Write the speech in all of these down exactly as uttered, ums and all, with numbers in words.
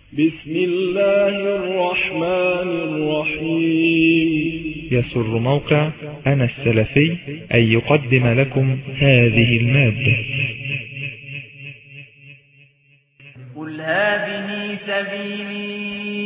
بسم الله الرحمن الرحيم. يسر موقع أنا السلفي أن يقدم لكم هذه المادة. قل هذه سبيلي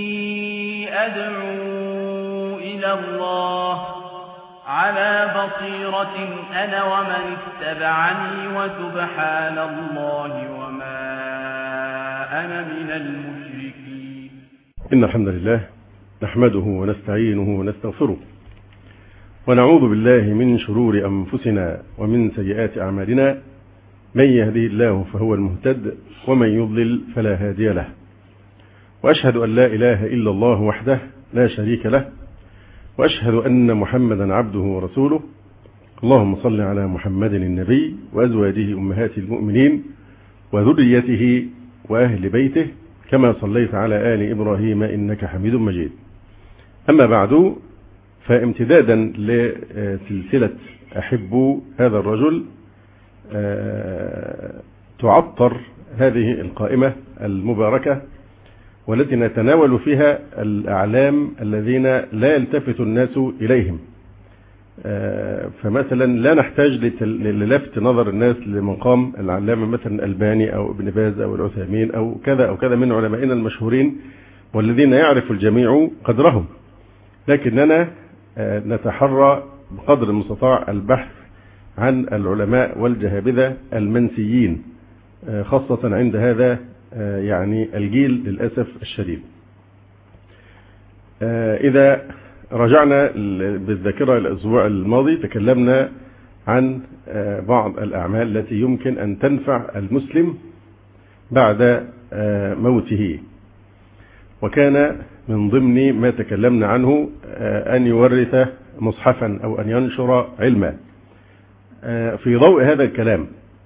أدعو إلى الله على بصيرة أنا ومن اتبعني وسبحان الله وما أنا من المشركين. إن الحمد لله نحمده ونستعينه ونستغفره ونعوذ بالله من شرور أنفسنا ومن سيئات أعمالنا، من يهديه الله فهو المهتد ومن يضلل فلا هادي له، وأشهد أن لا إله إلا الله وحده لا شريك له، وأشهد أن محمدا عبده ورسوله. اللهم صل على محمد النبي وأزواجه أمهات المؤمنين وذريته وأهل بيته كما صليت على آل إبراهيم إنك حميد مجيد. أما بعد، فامتدادا لسلسلة أحب هذا الرجل تعطر هذه القائمة المباركة والتي نتناول فيها الأعلام الذين لا يلتفت الناس إليهم. فمثلا لا نحتاج للفت نظر الناس لمقام العلامة مثلا الألباني أو ابن باز أو العثيمين أو كذا أو كذا من علمائنا المشهورين والذين يعرف الجميع قدرهم، لكننا نتحرى بقدر المستطاع البحث عن العلماء والجهابذة المنسيين، خاصة عند هذا يعني الجيل للأسف الشديد. إذا رجعنا بالذاكرة الأسبوع الماضي تكلمنا عن بعض الأعمال التي يمكن أن تنفع المسلم بعد موته، وكان من ضمن ما تكلمنا عنه أن يورث مصحفا أو أن ينشر علما. في ضوء هذا الكلام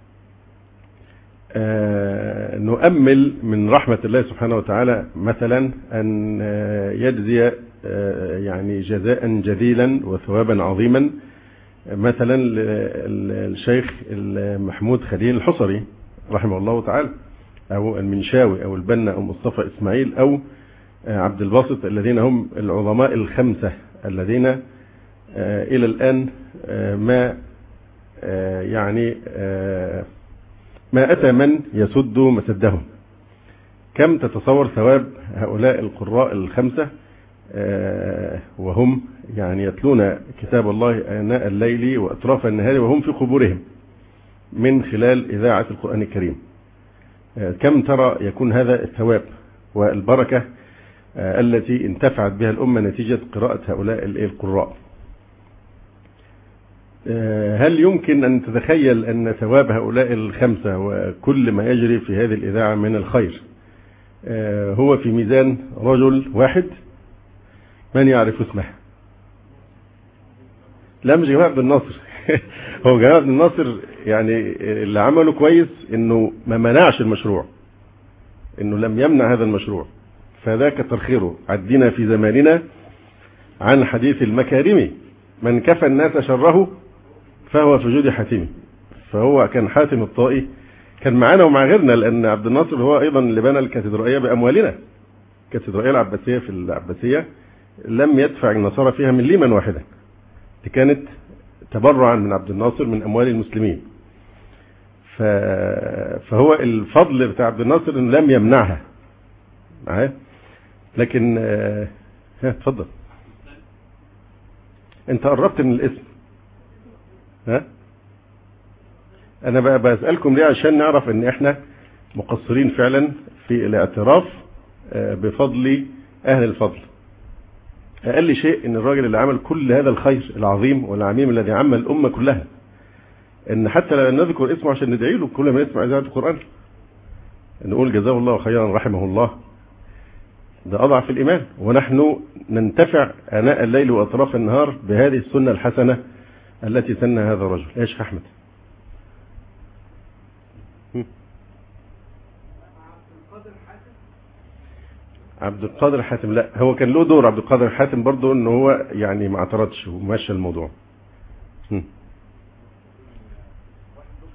نؤمل من رحمة الله سبحانه وتعالى مثلا أن يجزي يعني جزاء جزيلا وثوابا عظيما مثلا الشيخ محمود خليل الحصري رحمه الله تعالى، أو المنشاوي أو البنا أو مصطفى إسماعيل أو عبد الباسط، الذين هم العظماء الخمسة الذين إلى الآن ما يعني ما أتى من يسد مسدهم. كم تتصور ثواب هؤلاء القراء الخمسة وهم يعني يتلون كتاب الله آناء الليل وأطراف النهار وهم في قبورهم من خلال إذاعة القرآن الكريم؟ كم ترى يكون هذا الثواب والبركة التي انتفعت بها الأمة نتيجة قراءة هؤلاء القراء؟ هل يمكن أن تتخيل أن ثواب هؤلاء الخمسة وكل ما يجري في هذه الإذاعة من الخير هو في ميزان رجل واحد؟ من يعرف اسمه؟ لا، مش جمال عبد الناصر. هو جمال عبد الناصر يعني اللي عمله كويس انه ما منعش المشروع، انه لم يمنع هذا المشروع، فذا كتر خيره. عدينا في زماننا عن حديث المكارم من كفى الناس شره فهو في جود حاتمي. فهو كان حاتم الطائي كان معانا ومع غيرنا، لأن عبد الناصر هو أيضا اللي بنى الكاتدرائية بأموالنا. الكاتدرائية العباسية في العباسية لم يدفع النصارى فيها من ليما واحدا، دي كانت تبرعا من عبد الناصر من أموال المسلمين. فهو الفضل بتاع عبد الناصر إنه لم يمنعها معاه. لكن ها اتفضل، انت قربت من الاسم. ها انا بقى بسألكم ليه؟ عشان نعرف ان احنا مقصرين فعلا في الاعتراف بفضل اهل الفضل. اقل شيء ان الراجل اللي عمل كل هذا الخير العظيم والعميم الذي عمل الامة كلها، ان حتى لا نذكر اسمه عشان ندعي له كل ما نسمع اذاعة القرآن نقول جزاه الله خيرا رحمه الله، ده أضعف الإيمان. ونحن ننتفع آناء الليل وأطراف النهار بهذه السنة الحسنة التي سنها هذا الرجل. يا شيخ أحمد. عبد القادر حاتم، لا هو كان له دور عبد القادر حاتم برضه، انه هو يعني ما اعترضش ومشى الموضوع.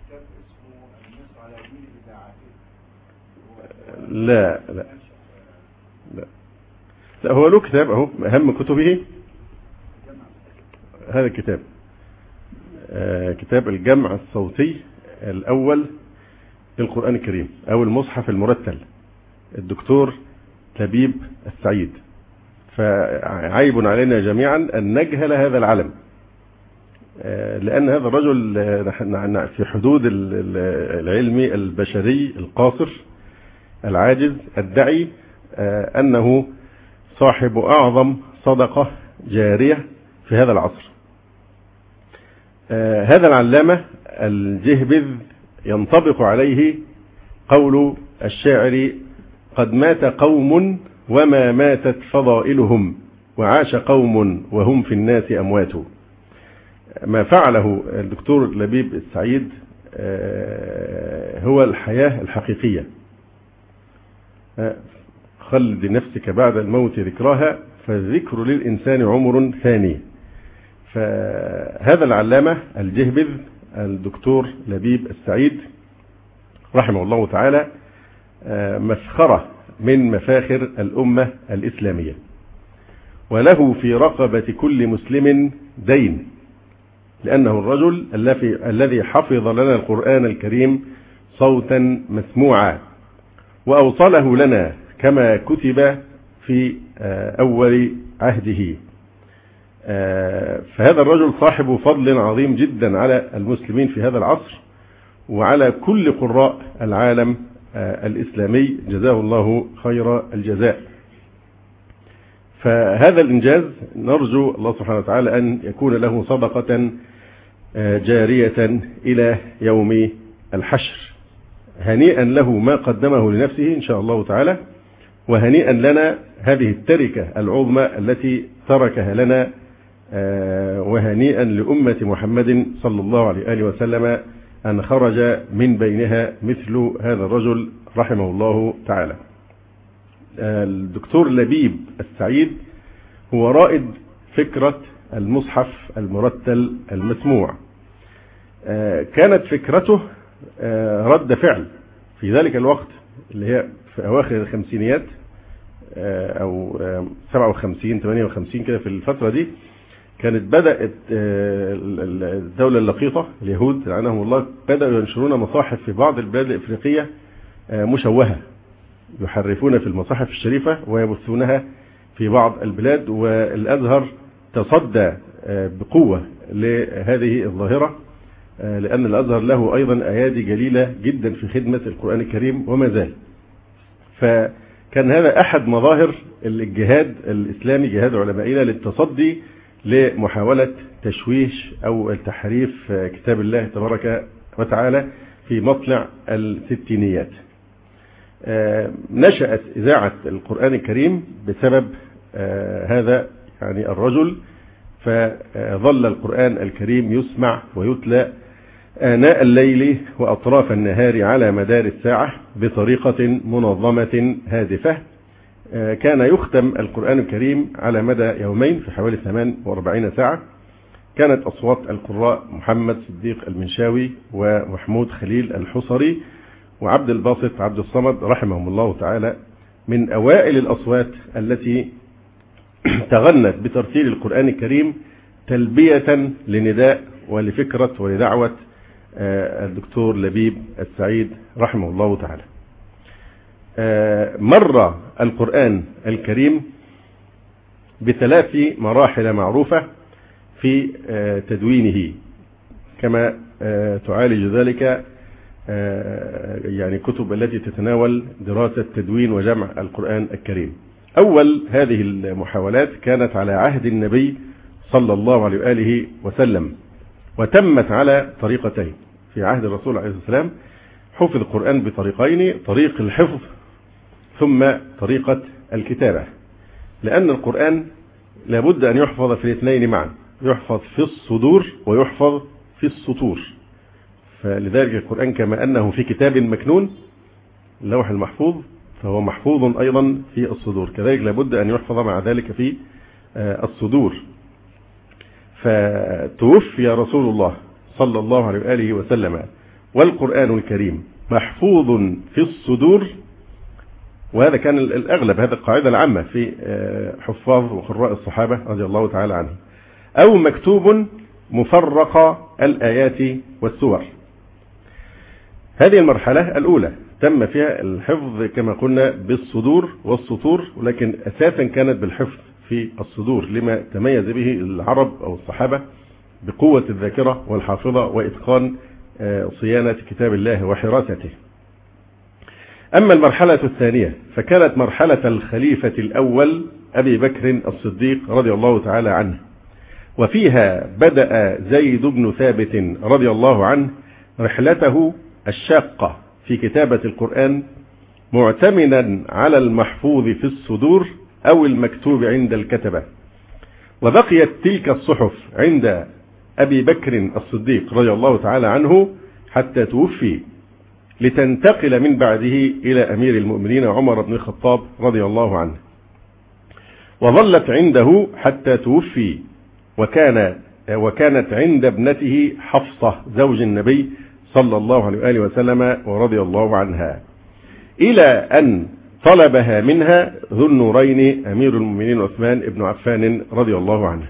لا لا لا لا هو له كتاب اهو، اهم كتبه هذا الكتاب، آه كتاب الجمع الصوتي الاول للقرآن الكريم او المصحف المرتل، الدكتور لبيب السعيد. فعيب علينا جميعا ان نجهل هذا العلم، آه لان هذا الرجل في حدود العلم البشري القاصر العاجز الدعي آه انه صاحب اعظم صدقة جارية في هذا العصر. آه هذا العلامة الجهبذ ينطبق عليه قول الشاعر: قد مات قوم وما ماتت فضائلهم، وعاش قوم وهم في الناس أموات. ما فعله الدكتور لبيب السعيد آه هو الحياة الحقيقية. آه خلد نفسك بعد الموت ذكراها، فالذكر للإنسان عمر ثاني. فهذا العلامة الجهبذ الدكتور لبيب السعيد رحمه الله تعالى مفخرة من مفاخر الأمة الإسلامية، وله في رقبة كل مسلم دين، لأنه الرجل الذي حفظ لنا القرآن الكريم صوتا مسموعا وأوصله لنا كما كتب في أول عهده. فهذا الرجل صاحب فضل عظيم جدا على المسلمين في هذا العصر وعلى كل قراء العالم الإسلامي، جزاه الله خير الجزاء. فهذا الإنجاز نرجو الله سبحانه وتعالى أن يكون له صدقة جارية إلى يوم الحشر. هنيئا له ما قدمه لنفسه إن شاء الله تعالى، وهنيئا لنا هذه التركة العظمى التي تركها لنا، وهنيئا لأمة محمد صلى الله عليه وسلم أن خرج من بينها مثل هذا الرجل رحمه الله تعالى. الدكتور لبيب السعيد هو رائد فكرة المصحف المرتل المسموع. كانت فكرته رد فعل في ذلك الوقت اللي هي في أواخر الخمسينيات أو سبعة وخمسين ثمانية وخمسين كده، في الفترة دي كانت بدأت الدولة اللقيطة اليهود لعنهم الله بدأوا ينشرون مصاحف في بعض البلاد الإفريقية مشوهة، يحرفون في المصاحف الشريفة ويبثونها في بعض البلاد، والأزهر تصدى بقوة لهذه الظاهرة، لأن الأزهر له أيضا أيادي جليلة جدا في خدمة القرآن الكريم وما زال. فكان هذا أحد مظاهر الجهاد الإسلامي، جهاد علمائنا للتصدي لمحاولة تشويش أو التحريف كتاب الله تبارك وتعالى في مطلع الستينيات. نشأت إذاعة القرآن الكريم بسبب هذا يعني الرجل، فظل القرآن الكريم يسمع ويتلى آناء الليل وأطراف النهار على مدار الساعة بطريقة منظمة هادفة. كان يختم القرآن الكريم على مدى يومين في حوالي ثمان وأربعين ساعة. كانت أصوات القراء محمد صديق المنشاوي ومحمود خليل الحصري وعبد الباسط عبد الصمد رحمهم الله تعالى من أوائل الأصوات التي تغنت بترتيل القرآن الكريم تلبية لنداء ولفكرة ولدعوة الدكتور لبيب السعيد رحمه الله تعالى. مر القرآن الكريم بثلاث مراحل معروفة في تدوينه، كما تعالج ذلك يعني كتب التي تتناول دراسة تدوين وجمع القرآن الكريم. أول هذه المحاولات كانت على عهد النبي صلى الله عليه وآله وسلم، وتمت على طريقتين. في عهد الرسول عليه الصلاة والسلام حفظ القرآن بطريقين: طريق الحفظ ثم طريقة الكتابة، لأن القرآن لابد أن يحفظ في الاثنين معا، يحفظ في الصدور ويحفظ في السطور. فلذلك القرآن كما أنه في كتاب مكنون اللوح المحفوظ فهو محفوظ أيضا في الصدور، كذلك لابد أن يحفظ مع ذلك في الصدور. فتوفي رسول الله صلى الله عليه وآله وسلم والقرآن الكريم محفوظ في الصدور وهذا كان الأغلب، هذا القاعدة العامة في حفاظ وقراء الصحابة رضي الله تعالى عنهم. أو مكتوب مفرق الآيات والسور. هذه المرحلة الأولى تم فيها الحفظ كما قلنا بالصدور والسطور، ولكن أساسا كانت بالحفظ في الصدور لما تميز به العرب أو الصحابة بقوة الذاكرة والحافظة وإتقان صيانة كتاب الله وحراسته. أما المرحلة الثانية فكانت مرحلة الخليفة الأول أبي بكر الصديق رضي الله تعالى عنه، وفيها بدأ زيد بن ثابت رضي الله عنه رحلته الشاقة في كتابة القرآن، معتمدا على المحفوظ في الصدور أو المكتوب عند الكتبة. وبقيت تلك الصحف عند أبي بكر الصديق رضي الله تعالى عنه حتى توفي، لتنتقل من بعده إلى أمير المؤمنين عمر بن الخطاب رضي الله عنه، وظلت عنده حتى توفي، وكان وكانت عند ابنته حفصة زوج النبي صلى الله عليه وآله وسلم ورضي الله عنها، إلى أن طلبها منها ذو النورين أمير المؤمنين عثمان بن عفان رضي الله عنه.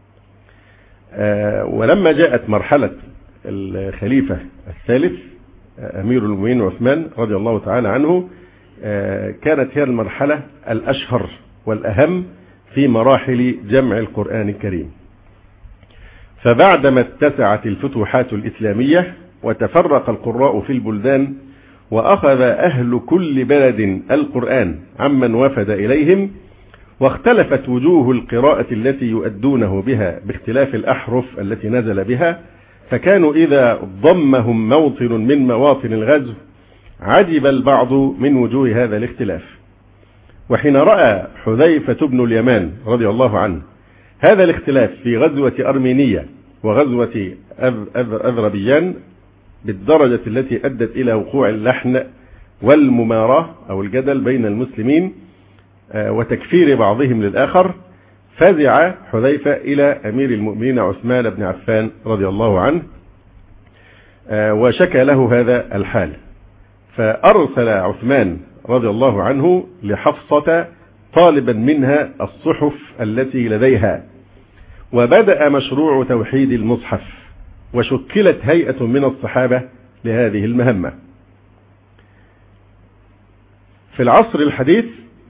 ولما جاءت مرحلة الخليفة الثالث أمير المؤمنين عثمان رضي الله تعالى عنه، كانت هي المرحلة الأشهر والأهم في مراحل جمع القرآن الكريم. فبعدما اتسعت الفتوحات الإسلامية وتفرق القراء في البلدان، وأخذ أهل كل بلد القرآن عمن وفد إليهم، واختلفت وجوه القراءة التي يؤدونه بها باختلاف الأحرف التي نزل بها، فكانوا إذا ضمهم موطن من مواطن الغزو عجب البعض من وجوه هذا الاختلاف. وحين رأى حذيفة بن اليمان رضي الله عنه هذا الاختلاف في غزوة أرمينية وغزوة أذربيجان بالدرجة التي أدت إلى وقوع اللحن والمماراة أو الجدل بين المسلمين وتكفير بعضهم للآخر، فزع حذيفة إلى أمير المؤمنين عثمان بن عفان رضي الله عنه وشكى له هذا الحال، فأرسل عثمان رضي الله عنه لحفصة طالبا منها الصحف التي لديها، وبدأ مشروع توحيد المصحف، وشكلت هيئة من الصحابة لهذه المهمة. في العصر الحديث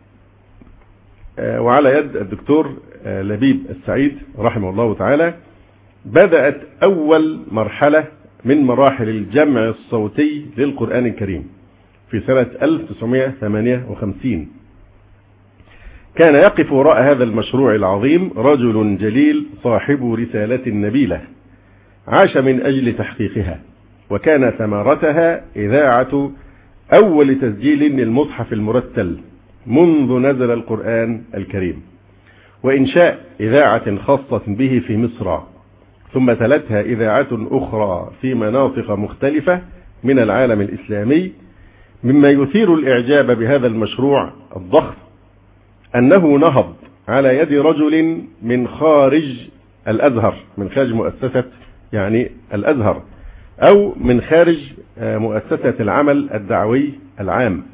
وعلى يد الدكتور لبيب السعيد رحمه الله تعالى بدأت أول مرحلة من مراحل الجمع الصوتي للقرآن الكريم في سنة ألف وتسعمائة وثمانية وخمسين. كان يقف وراء هذا المشروع العظيم رجل جليل صاحب رسالة نبيلة عاش من أجل تحقيقها، وكان ثمرتها إذاعة أول تسجيل للمصحف المرتل منذ نزل القرآن الكريم، وإنشاء إذاعة خاصة به في مصر، ثم تلتها إذاعات أخرى في مناطق مختلفة من العالم الإسلامي. مما يثير الإعجاب بهذا المشروع الضخم أنه نهض على يد رجل من خارج الأزهر، من خارج مؤسسة يعني الأزهر، أو من خارج مؤسسة العمل الدعوي العام.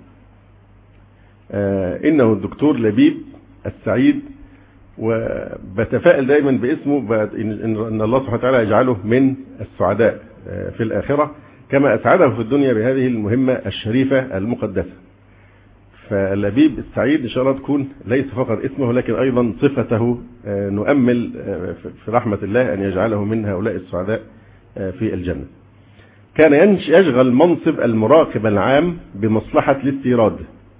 إنه الدكتور لبيب السعيد، وبتفائل دائما باسمه إن الله سبحانه وتعالى يجعله من السعداء في الآخرة كما أسعده في الدنيا بهذه المهمة الشريفة المقدسة. فلبيب السعيد إن شاء الله تكون ليس فقط اسمه لكن أيضا صفته، نؤمل في رحمة الله أن يجعله من هؤلاء السعداء في الجنة. كان يشغل منصب المراقب العام بمصلحة الاستيراد،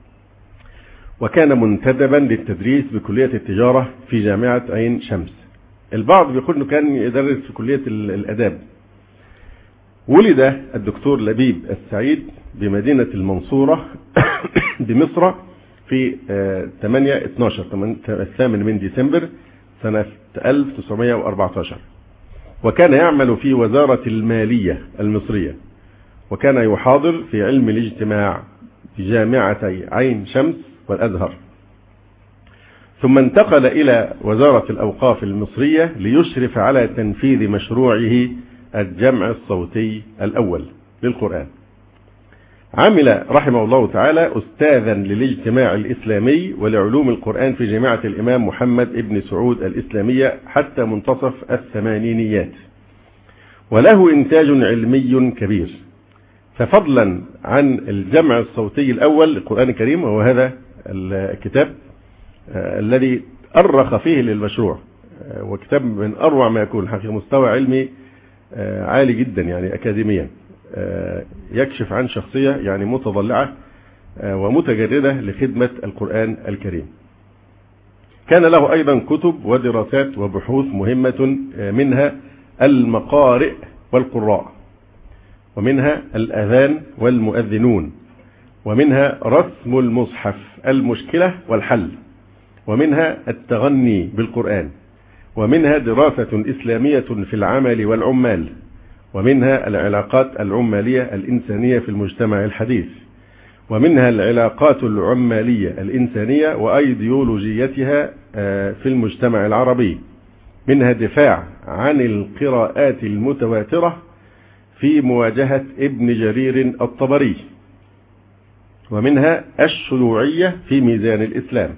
وكان منتدبا للتدريس بكلية التجارة في جامعة عين شمس. البعض بيقول أنه كان يدرس في كلية الأداب. ولد الدكتور لبيب السعيد بمدينة المنصورة بمصر في ثمانية اثناشر الثامن من ديسمبر سنة ألف وتسعمائة وأربعة عشر، وكان يعمل في وزارة المالية المصرية، وكان يحاضر في علم الاجتماع في جامعتي عين شمس والأزهر، ثم انتقل إلى وزارة الأوقاف المصرية ليشرف على تنفيذ مشروعه الجمع الصوتي الأول للقرآن. عمل رحمه الله تعالى أستاذا للاجتماع الإسلامي ولعلوم القرآن في جامعة الإمام محمد ابن سعود الإسلامية حتى منتصف الثمانينيات، وله إنتاج علمي كبير. ففضلا عن الجمع الصوتي الأول للقرآن الكريم، وهو هذا الكتاب الذي أرخ فيه للمشروع، وكتاب من أروع ما يكون، حقيقة مستوى علمي عالي جدا يعني أكاديميا، يكشف عن شخصية يعني متضلعة ومتجردة لخدمة القرآن الكريم. كان له أيضا كتب ودراسات وبحوث مهمة، منها المقارئ والقراء، ومنها الأذان والمؤذنون، ومنها رسم المصحف، المشكلة والحل، ومنها التغني بالقرآن، ومنها دراسة إسلامية في العمل والعمال، ومنها العلاقات العمالية الإنسانية في المجتمع الحديث، ومنها العلاقات العمالية الإنسانية وأيديولوجيتها في المجتمع العربي، منها الدفاع عن القراءات المتواترة في مواجهة ابن جرير الطبري، ومنها الشيوعية في ميزان الإسلام،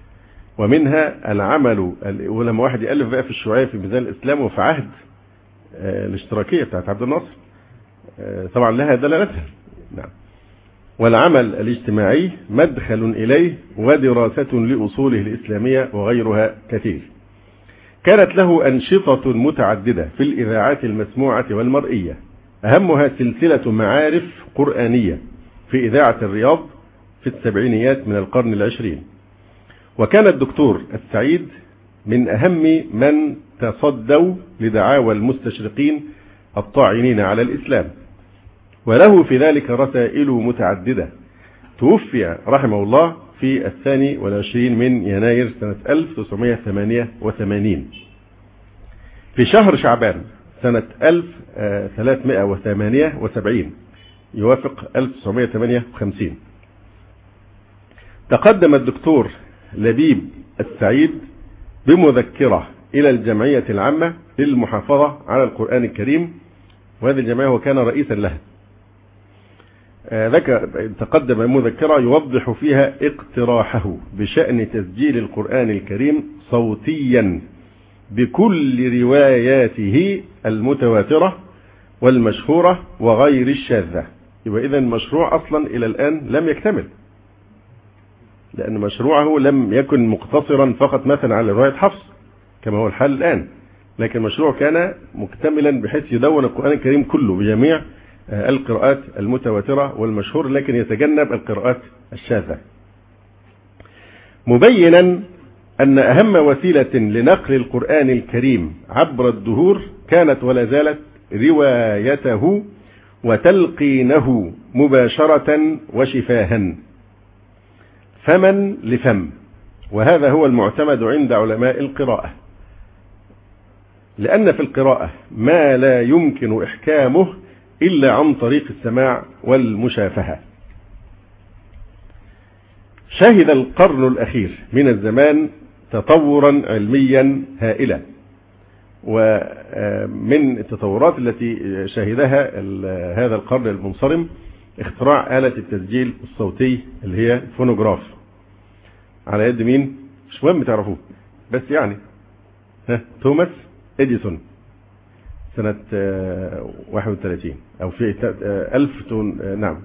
ومنها العمل. ولما واحد يألف بقى في الشيوعية في ميزان الإسلام وفي عهد الاشتراكية بتاعت عبد الناصر، طبعا لها دلالتها. نعم. والعمل الاجتماعي مدخل إليه ودراسة لأصوله الإسلامية وغيرها كثير. كانت له أنشطة متعددة في الإذاعات المسموعة والمرئية، أهمها سلسلة معارف قرآنية في إذاعة الرياض في السبعينيات من القرن العشرين. وكان الدكتور السعيد من أهم من تصدوا لدعاوى المستشرقين الطاعنين على الإسلام، وله في ذلك رسائل متعددة. توفي رحمه الله في الثاني والعشرين من يناير سنة ألف وتسعمائة وثمانية وثمانين. في شهر شعبان سنة ألف وثلاثمائة وثمانية وسبعين يوافق ألف وتسعمائة وثمانية وخمسين تقدم الدكتور لبيب السعيد بمذكرة إلى الجمعية العامة للمحافظة على القرآن الكريم، وهذه الجمعية هو كان رئيسا لها. ذكر تقدم مذكرة يوضح فيها اقتراحه بشأن تسجيل القرآن الكريم صوتيا بكل رواياته المتواترة والمشهورة وغير الشاذة. يبقى إذن مشروع أصلا إلى الآن لم يكتمل، لأن مشروعه لم يكن مقتصرا فقط مثلا على رواية حفص كما هو الحال الآن، لكن مشروع كان مكتملا بحيث يدون القرآن الكريم كله بجميع القراءات المتواترة والمشهور، لكن يتجنب القراءات الشاذة، مبينا أن أهم وسيلة لنقل القرآن الكريم عبر الدهور كانت ولا زالت روايته وتلقينه مباشرة وشفاها فمن لفم، وهذا هو المعتمد عند علماء القراءة، لأن في القراءة ما لا يمكن إحكامه إلا عن طريق السماع والمشافهة. شهد القرن الأخير من الزمان تطورا علميا هائلا، ومن التطورات التي شهدها هذا القرن المنصرم اختراع آلة التسجيل الصوتي اللي هي الفونوغراف، على يد مين؟ مش مهم تعرفوه، بس يعني ها توماس إديسون سنة واحد وثلاثين أو في ألف نعم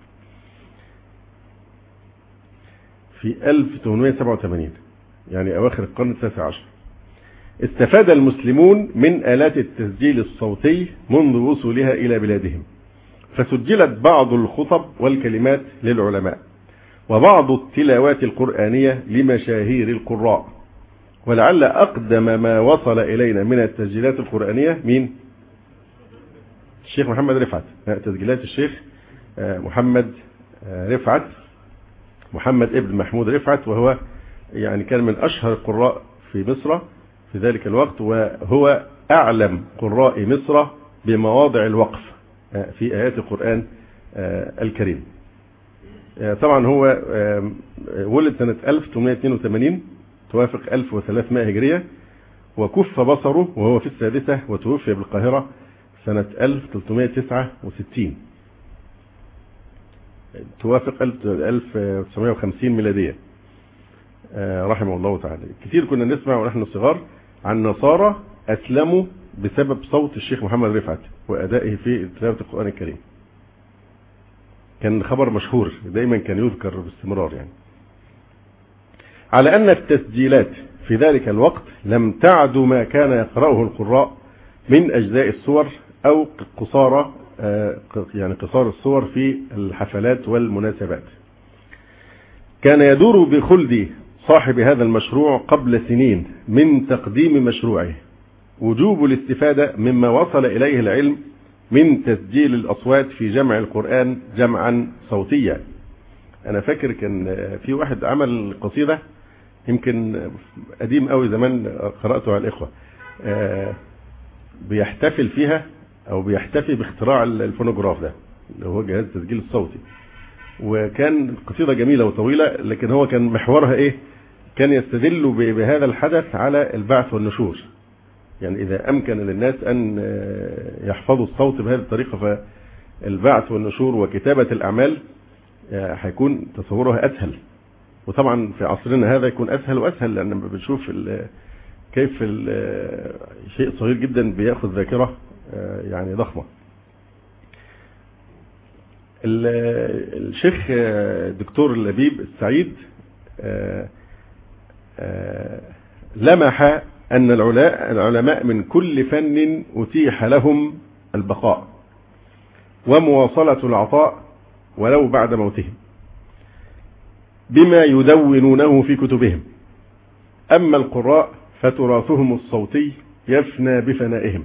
في ألف وثمانمائة وسبعة وثمانين، يعني أواخر القرن التاسع عشر. استفاد المسلمون من آلات التسجيل الصوتي منذ وصولها إلى بلادهم، فسجلت بعض الخطب والكلمات للعلماء، وبعض التلاوات القرآنية لمشاهير القراء. ولعل أقدم ما وصل إلينا من التسجيلات القرآنية مين؟ الشيخ محمد رفعت، تسجيلات الشيخ محمد رفعت، محمد ابن محمود رفعت، وهو يعني كان من أشهر القراء في مصر في ذلك الوقت، وهو أعلم قراء مصر بمواضع الوقف في آيات القرآن الكريم. طبعا هو ولد سنة ألف وثمانمائة واثنين وثمانين توافق ألف وثلاثمائة هجرية، وكف بصره وهو في السادسة، وتوفي بالقاهرة سنة ألف وثلاثمائة وتسعة وستين. توافق ألف وتسعمائة وخمسين ميلادية رحمه الله تعالى. كثير كنا نسمع ونحن صغار عن نصارى أسلموا بسبب صوت الشيخ محمد رفعت وأدائه في تلاوة القرآن الكريم. كان خبر مشهور دايما كان يذكر باستمرار يعني. على أن التسجيلات في ذلك الوقت لم تعد ما كان يقرأه القراء من أجزاء السور أو قصارى يعني قصار السور في الحفلات والمناسبات. كان يدور بخلد صاحب هذا المشروع قبل سنين من تقديم مشروعه وجوب الاستفادة مما وصل إليه العلم من تسجيل الأصوات في جمع القرآن جمعا صوتيا. أنا فاكر كان في واحد عمل قصيدة يمكن قديم قوي زمان قرأته على الإخوة بيحتفل فيها أو بيحتفي باختراع الفونوجراف ده اللي هو جهاز التسجيل الصوتي. وكان قصيدة جميلة وطويلة لكن هو كان محورها إيه؟ كان يستدل بهذا الحدث على البعث والنشور. يعني إذا أمكن للناس أن يحفظوا الصوت بهذه الطريقة فالبعث والنشور وكتابة الأعمال هيكون تصورها أسهل. وطبعا في عصرنا هذا يكون أسهل وأسهل لأن بنشوف كيف شيء صغير جدا بيأخذ ذاكرة يعني ضخمة. الشيخ الدكتور لبيب السعيد لمح أن العلماء من كل فن أتيح لهم البقاء ومواصلة العطاء ولو بعد موتهم بما يدونونه في كتبهم. أما القراء فتراثهم الصوتي يفنى بفنائهم.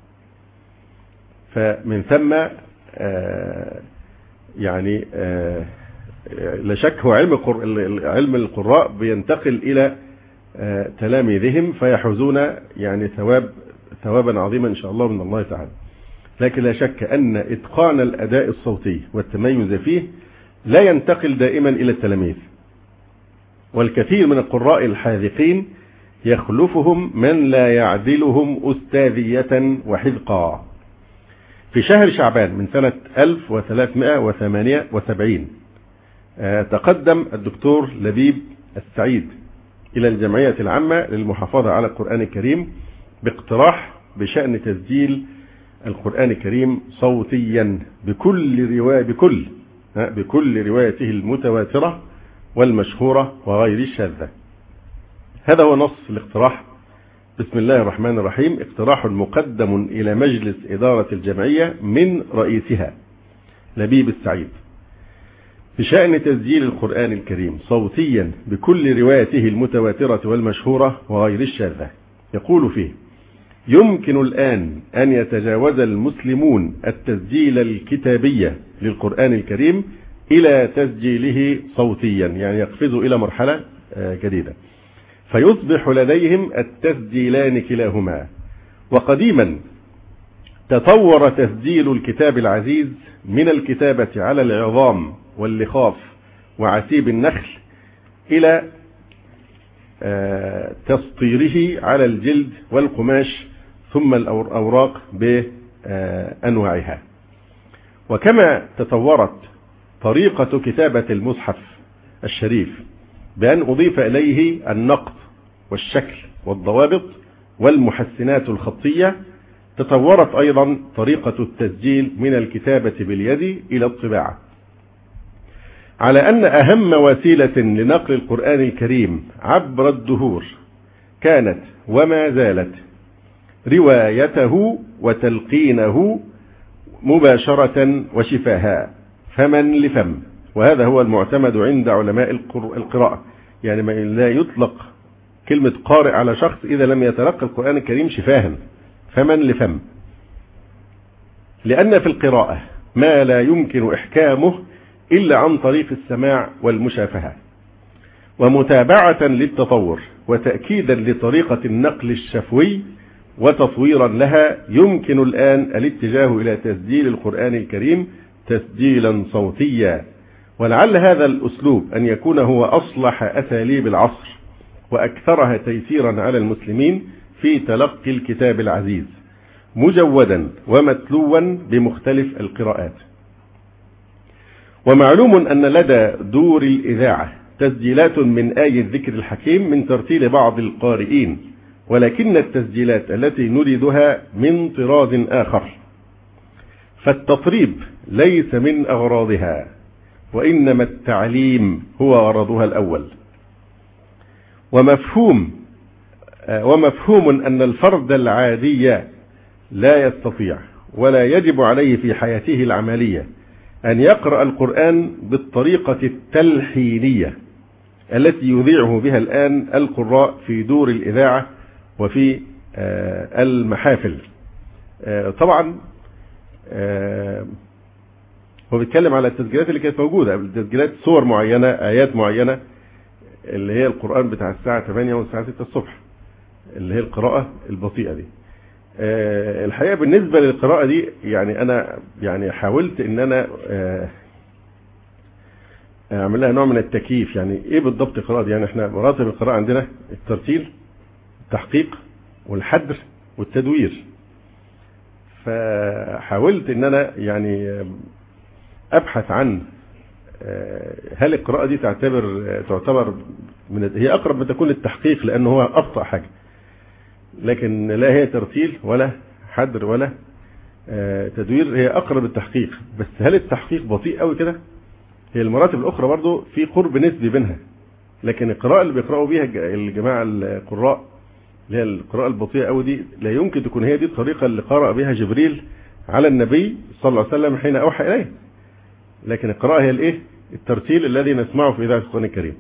فمن ثم آه يعني آه لا شك هو علم علم القراء بينتقل إلى آه تلاميذهم فيحوزون يعني ثواب ثوابا عظيما إن شاء الله من الله تعالى. لكن لا شك أن إتقان الأداء الصوتي والتميز فيه لا ينتقل دائما إلى التلاميذ. والكثير من القراء الحاذقين يخلفهم من لا يعدلهم أستاذية وحذقا. في شهر شعبان من سنة ألف وثلاثمائة وثمانية وسبعين تقدم الدكتور لبيب السعيد إلى الجمعية العامة للمحافظة على القرآن الكريم باقتراح بشأن تسجيل القرآن الكريم صوتيا بكل رواية بكل بكل روايته المتواترة والمشهورة وغير الشاذة. هذا هو نص الاقتراح. بسم الله الرحمن الرحيم. اقتراح مقدم إلى مجلس إدارة الجمعية من رئيسها لبيب السعيد بشأن تسجيل القرآن الكريم صوتيا بكل روايته المتواترة والمشهورة وغير الشاذة. يقول فيه: يمكن الآن أن يتجاوز المسلمون التسجيل الكتابي للقرآن الكريم إلى تسجيله صوتيا، يعني يقفزوا إلى مرحلة جديدة فيصبح لديهم التسجيلان كلاهما. وقديما تطور تسجيل الكتاب العزيز من الكتابة على العظام واللخاف وعتيب النخل إلى تسطيره على الجلد والقماش ثم الأوراق بأنواعها. وكما تطورت طريقة كتابة المصحف الشريف بأن أضيف إليه النقط والشكل والضوابط والمحسنات الخطية، تطورت أيضا طريقة التسجيل من الكتابة باليد إلى الطباعة. على أن أهم وسيلة لنقل القرآن الكريم عبر الدهور كانت وما زالت روايته وتلقينه مباشرة وشفاها فمن لفم. وهذا هو المعتمد عند علماء القراءة، يعني ما لا يطلق كلمة قارئ على شخص إذا لم يتلقى القرآن الكريم شفاها، فمن لفم، لأن في القراءة ما لا يمكن إحكامه إلا عن طريق السماع والمشافهة، ومتابعة للتطور وتأكيدا لطريقة النقل الشفوي وتطويرا لها يمكن الآن الاتجاه إلى تسجيل القرآن الكريم تسجيلا صوتيا. ولعل هذا الأسلوب أن يكون هو أصلح أساليب العصر وأكثرها تيسيرا على المسلمين في تلقي الكتاب العزيز مجودا ومتلوا بمختلف القراءات. ومعلوم أن لدى دور الإذاعة تسجيلات من آي الذكر الحكيم من ترتيل بعض القارئين، ولكن التسجيلات التي نريدها من طراز آخر، فالتطريب ليس من أغراضها، وإنما التعليم هو غرضها الأول. ومفهوم ومفهوم أن الفرد العادي لا يستطيع ولا يجب عليه في حياته العملية أن يقرأ القرآن بالطريقة التلحينية التي يذيعه بها الآن القراء في دور الإذاعة وفي المحافل. طبعا هو بيتكلم على التسجيلات اللي كانت موجودة، التسجيلات صور معينة، آيات معينة، اللي هي القرآن بتاع الساعة ثمانية والساعة ستة الصبح، اللي هي القراءة البطيئة دي. الحقيقة بالنسبة للقراءة دي يعني أنا يعني حاولت إن أنا أعمل لها نوع من التكييف. يعني إيه بالضبط القراءة دي؟ يعني إحنا مراتب القراءة عندنا الترتيل، التحقيق، والحدر، والتدوير. فحاولت إن أنا يعني أبحث عن هل القراءة دي تعتبر تعتبر من هي أقرب ما تكون للتحقيق، لأنه هو أبطأ حاجة، لكن لا هي ترتيل ولا حدر ولا تدوير، هي أقرب التحقيق. بس هل التحقيق بطيء قوي كده؟ هي المراتب الأخرى برضو في قرب نسبي بينها، لكن القراءة اللي بيقرأوا بيها الجماعة القراء اللي هي القراءة البطيئة قوي دي لا يمكن تكون هي دي الطريقة اللي قرأ بها جبريل على النبي صلى الله عليه وسلم حين أوحى إليه. لكن القراءة هي الإيه؟ الترتيل الذي نسمعه في إذاعة القرآن الكريم.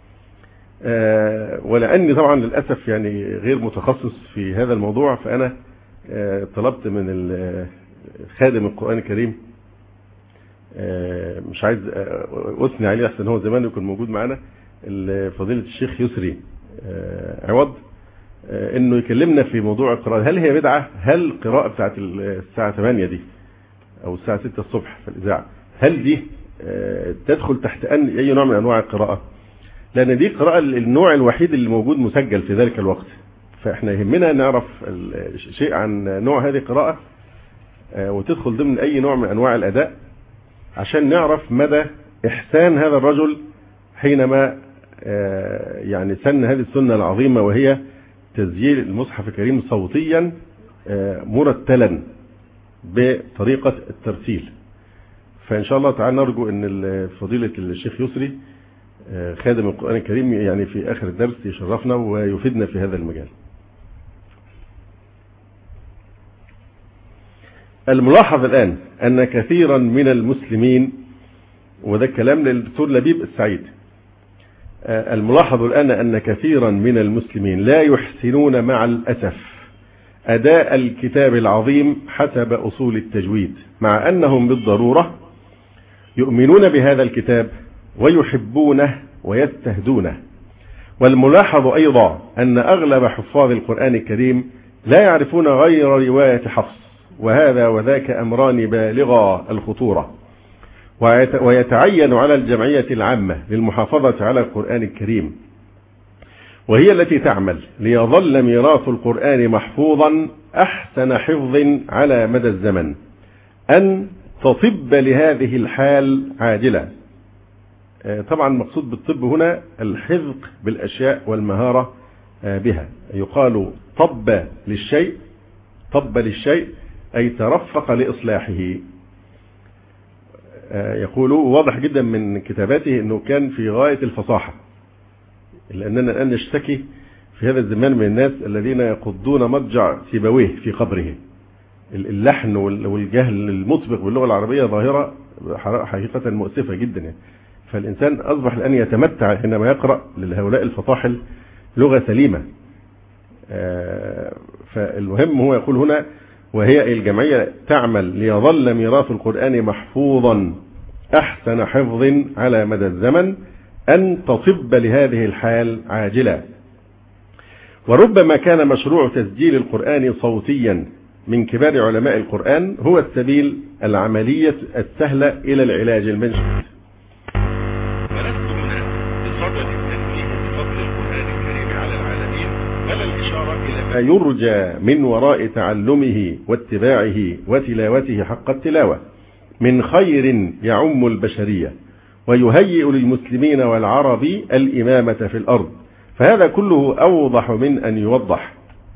آه ولأني طبعا للأسف يعني غير متخصص في هذا الموضوع، فأنا آه طلبت من خادم القرآن الكريم، آه مش عايز أثني عليه أحسن هو زمان يكون موجود معنا، فضيلة الشيخ يسري آه عوض، آه إنه يكلمنا في موضوع القراءة. هل هي بدعة؟ هل القراءة بتاعت الساعة ثمانية دي أو الساعة ستة الصبح في الإذاعة هل دي آه تدخل تحت أن أي نوع من أنواع القراءة؟ لأن دي قراءة النوع الوحيد اللي موجود مسجل في ذلك الوقت، فإحنا يهمنا نعرف شيء عن نوع هذه القراءة وتدخل ضمن أي نوع من أنواع الأداء، عشان نعرف مدى إحسان هذا الرجل حينما يعني سن هذه السنة العظيمة، وهي تسجيل المصحف الكريم صوتيا مرتلا بطريقة الترتيل. فإن شاء الله تعالى نرجو أن فضيلة الشيخ يسري خادم القرآن الكريم يعني في آخر الدرس يشرفنا ويفيدنا في هذا المجال. الملاحظ الآن أن كثيرا من المسلمين، وده الكلام للدكتور لبيب السعيد، الملاحظ الآن أن كثيرا من المسلمين لا يحسنون مع الأسف أداء الكتاب العظيم حسب أصول التجويد، مع أنهم بالضرورة يؤمنون بهذا الكتاب ويحبونه ويستهدونه. والملاحظ أيضا أن أغلب حفاظ القرآن الكريم لا يعرفون غير رواية حفص، وهذا وذاك أمران بالغا الخطورة، ويتعين على الجمعية العامة للمحافظة على القرآن الكريم، وهي التي تعمل ليظل ميراث القرآن محفوظا أحسن حفظ على مدى الزمن، أن تطب لهذه الحال عاجلا. طبعا مقصود بالطب هنا الحذق بالأشياء والمهارة بها. يقال طب للشيء، طب للشيء أي ترفق لإصلاحه. يقول واضح جدا من كتاباته أنه كان في غاية الفصاحة، لأننا الآن نشتكي في هذا الزمان من الناس الذين يقضون مضجع سيبويه في قبره. اللحن والجهل المطبق باللغة العربية ظاهرة حقيقة مؤسفة جدا يعني. فالإنسان أصبح الآن يتمتع حينما يقرأ لهؤلاء الفطاحل لغة سليمة. فالمهم هو يقول هنا وهي الجمعية تعمل ليظل ميراث القرآن محفوظا أحسن حفظ على مدى الزمن، أن تطب لهذه الحال عاجلا. وربما كان مشروع تسجيل القرآن صوتيا من كبار علماء القرآن هو السبيل العملية السهلة إلى العلاج المنشط. ولست هنا بصدد التنبيه بفضل القرآن الكريم على العالمين، بل الإشارة إلى ما يرجى من وراء تعلمه واتباعه وتلاوته حق التلاوة، من خير يعم البشرية ويهيئ للمسلمين والعرب الإمامة في الأرض، فهذا كله أوضح من أن يوضح.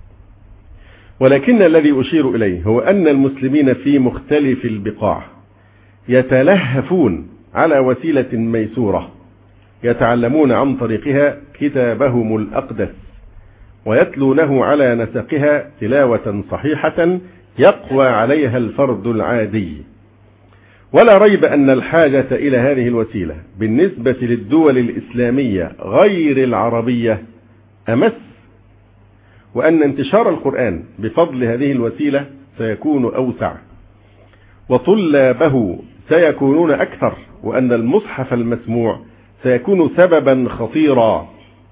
ولكن الذي أشير إليه هو أن المسلمين في مختلف البقاع يتلهفون على وسيلة ميسورة يتعلمون عن طريقها كتابهم الأقدس ويتلونه على نسقها تلاوة صحيحة يقوى عليها الفرد العادي. ولا ريب أن الحاجة إلى هذه الوسيلة بالنسبة للدول الإسلامية غير العربية أمس، وأن انتشار القرآن بفضل هذه الوسيلة سيكون أوسع وطلابه سيكونون أكثر، وأن المصحف المسموع سيكون سببا خطيرا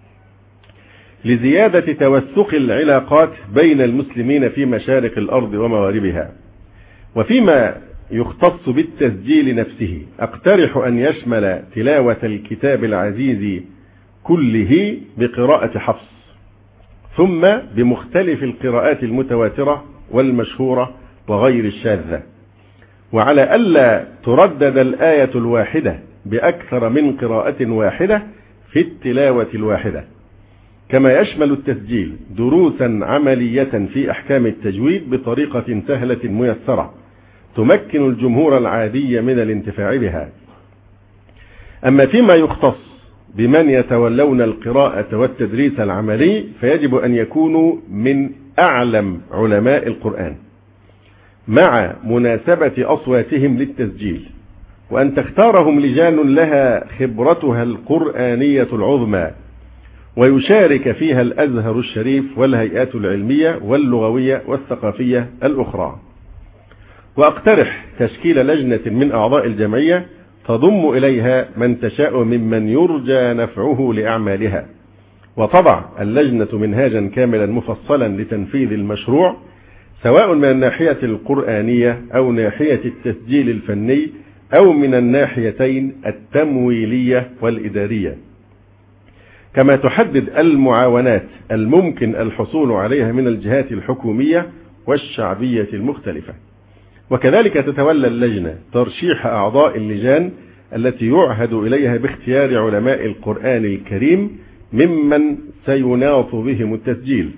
لزيادة توثق العلاقات بين المسلمين في مشارق الأرض ومغاربها. وفيما يختص بالتسجيل نفسه أقترح أن يشمل تلاوة الكتاب العزيز كله بقراءة حفص، ثم بمختلف القراءات المتواترة والمشهورة وغير الشاذة، وعلى ألا تردد الآية الواحدة بأكثر من قراءة واحدة في التلاوة الواحدة. كما يشمل التسجيل دروسا عملية في أحكام التجويد بطريقة سهلة ميسرة تمكن الجمهور العادي من الانتفاع بها. أما فيما يختص بمن يتولون القراءة والتدريس العملي فيجب أن يكونوا من أعلم علماء القرآن مع مناسبة أصواتهم للتسجيل، وأن تختارهم لجان لها خبرتها القرآنية العظمى ويشارك فيها الأزهر الشريف والهيئات العلمية واللغوية والثقافية الأخرى. وأقترح تشكيل لجنة من أعضاء الجمعية تضم إليها من تشاء ممن يرجى نفعه لأعمالها، وتضع اللجنة منهاجا كاملا مفصلا لتنفيذ المشروع سواء من الناحية القرآنية أو ناحية التسجيل الفني أو من الناحيتين التمويلية والإدارية، كما تحدد المعاونات الممكن الحصول عليها من الجهات الحكومية والشعبية المختلفة. وكذلك تتولى اللجنة ترشيح أعضاء اللجان التي يعهد إليها باختيار علماء القرآن الكريم ممن سيناط بهم التسجيل.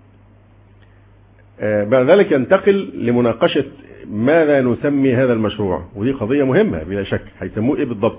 بعد ذلك ينتقل لمناقشة ماذا نسمي هذا المشروع، ودي قضية مهمة بلا شك، هيسموه إيه بالضبط؟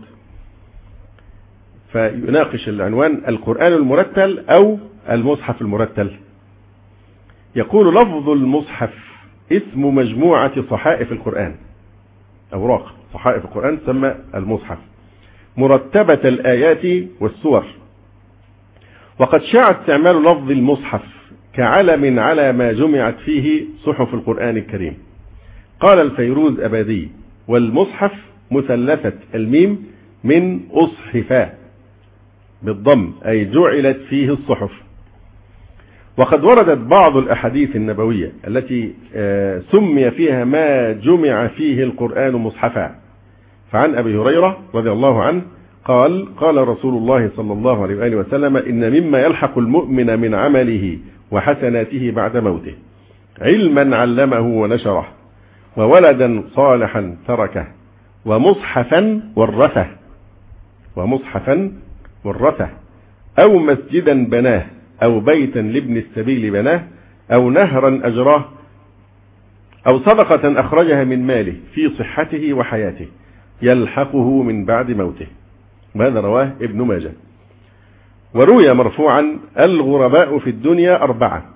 فيناقش العنوان القرآن المرتل أو المصحف المرتل. يقول لفظ المصحف اسم مجموعة صحائف القرآن، أوراق صحائف القرآن تسمى المصحف، مرتبة الآيات والسور. وقد شاع استعمال لفظ المصحف كعلم على ما جمعت فيه صحف القرآن الكريم. قال الفيروز أبادي: والمصحف مثلثة الميم من أصحفا بالضم، أي جعلت فيه الصحف. وقد وردت بعض الأحاديث النبوية التي سمي فيها ما جمع فيه القرآن مصحفا. فعن أبي هريرة رضي الله عنه قال: قال رسول الله صلى الله عليه وآله وسلم: إن مما يلحق المؤمن من عمله وحسناته بعد موته علما علمه ونشره، وولدا صالحا تركه، ومصحفا ورثه ومصحفا ورثه أو مسجدا بناه، أو بيتا لابن السبيل بناه، أو نهرا أجراه، أو صدقة أخرجها من ماله في صحته وحياته يلحقه من بعد موته. وهذا رواه ابن ماجه. وروي مرفوعا: الغرباء في الدنيا أربعة: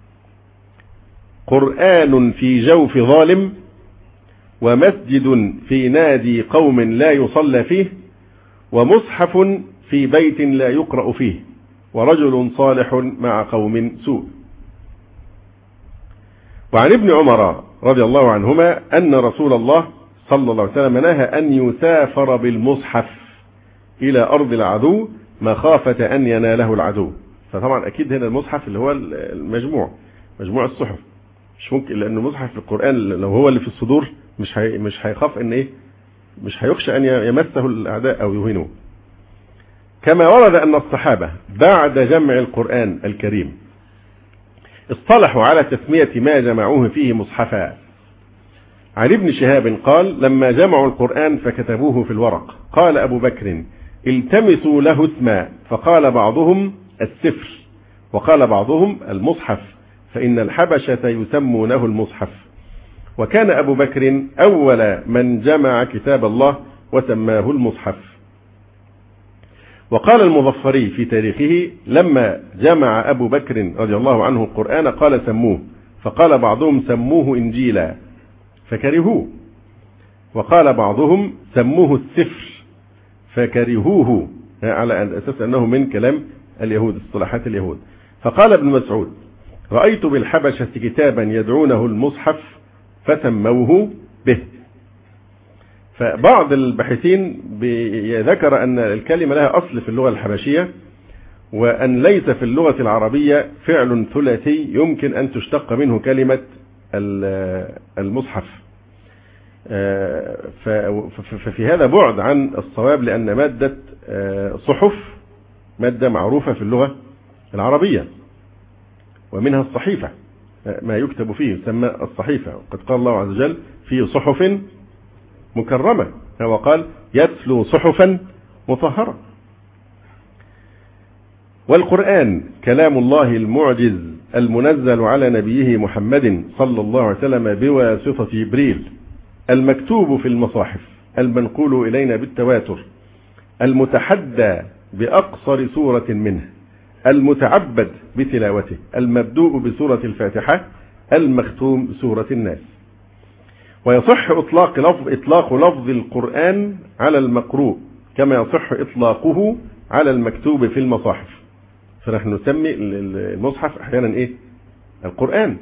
قرآن في جوف ظالم، ومسجد في نادي قوم لا يصلى فيه، ومصحف في بيت لا يقرأ فيه، ورجل صالح مع قوم سوء. وعن ابن عمر رضي الله عنهما أن رسول الله صلى الله عليه وسلم نهى أن يسافر بالمصحف إلى أرض العدو مخافة أن يناله العدو. فطبعا أكيد هنا المصحف اللي هو المجموع مجموع الصحف، مش ممكن، لأن المصحف في القرآن لو هو اللي في الصدور مش هي مش هيخاف إن إيه مش هيخشى أن يمسه الأعداء أو يهينوه. كما ورد أن الصحابة بعد جمع القرآن عن ابن شهاب قال لما جمعوا القرآن فكتبوه في الورق قال أبو بكر التمسوا له اسما، فقال بعضهم السفر وقال بعضهم المصحف، فإن الحبشة يسمونه المصحف. وكان أبو بكر أول من جمع كتاب الله وسماه المصحف. وقال المظفري في تاريخه لما جمع أبو بكر رضي الله عنه القرآن قال سموه، فقال بعضهم سموه إنجيلا فكرهوه، وقال بعضهم سموه السفر فكرهوه على أساس أنه من كلام اليهود اصطلاحات اليهود. فقال ابن مسعود رأيت بالحبشة كتابا يدعونه المصحف فسموه به. فبعض الباحثين ذكر أن الكلمة لها أصل في اللغة الحبشية، وأن ليس في اللغة العربية فعل ثلاثي يمكن أن تشتق منه كلمة المصحف. ففي هذا بعد عن الصواب، لأن مادة صحف مادة معروفة في اللغة العربية، ومنها الصحيفة ما يكتب فيه يسمى الصحيفة. قد قال الله عز وجل في صحف مكرمة، هو قال يتلو صحفا مطهرة. والقرآن كلام الله المعجز المنزل على نبيه محمد صلى الله عليه وسلم بواسطة جبريل، المكتوب في المصاحف، المنقول إلينا بالتواتر، المتحدى بأقصر سورة منه، المتعبد بتلاوته، المبدوء بسورة الفاتحة، المختوم بسورة الناس. ويصح إطلاق لفظ إطلاق لفظ القرآن على المقروء كما يصح إطلاقه على المكتوب في المصاحف. فنحن نسمي المصحف أحيانا إيه؟ القرآن.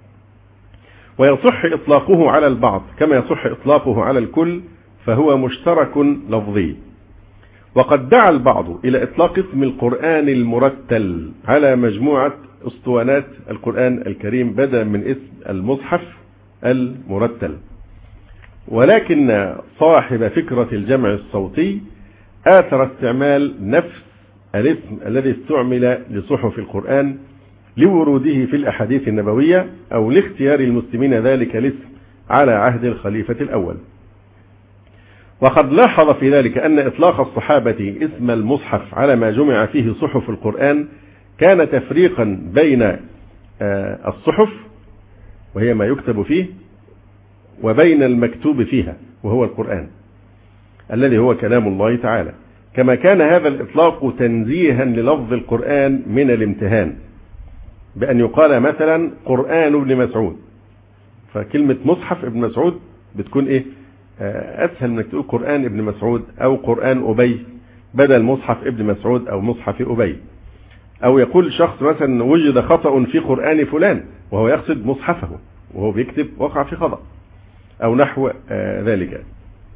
ويصح إطلاقه على البعض كما يصح إطلاقه على الكل، فهو مشترك لفظي. وقد دعا البعض إلى إطلاق اسم القرآن المرتل على مجموعة أسطوانات القرآن الكريم بدلا من اسم المصحف المرتل، ولكن صاحب فكرة الجمع الصوتي آثر استعمال نفس الاسم الذي استعمل لصحف القرآن لوروده في الأحاديث النبوية أو لاختيار المسلمين ذلك الاسم على عهد الخليفة الأول. وقد لاحظ في ذلك أن إطلاق الصحابة اسم المصحف على ما جمع فيه صحف القرآن كان تفريقا بين الصحف وهي ما يكتب فيه وبين المكتوب فيها وهو القرآن الذي هو كلام الله تعالى، كما كان هذا الإطلاق تنزيها للفظ القرآن من الامتهان بأن يقال مثلا قرآن ابن مسعود، فكلمة مصحف ابن مسعود بتكون إيه أسهل من تقول قرآن ابن مسعود أو قرآن أبي بدل مصحف ابن مسعود أو مصحف أبي. أو يقول شخص مثلا وجد خطأ في قرآن فلان وهو يقصد مصحفه وهو بيكتب وقع في خطأ أو نحو ذلك.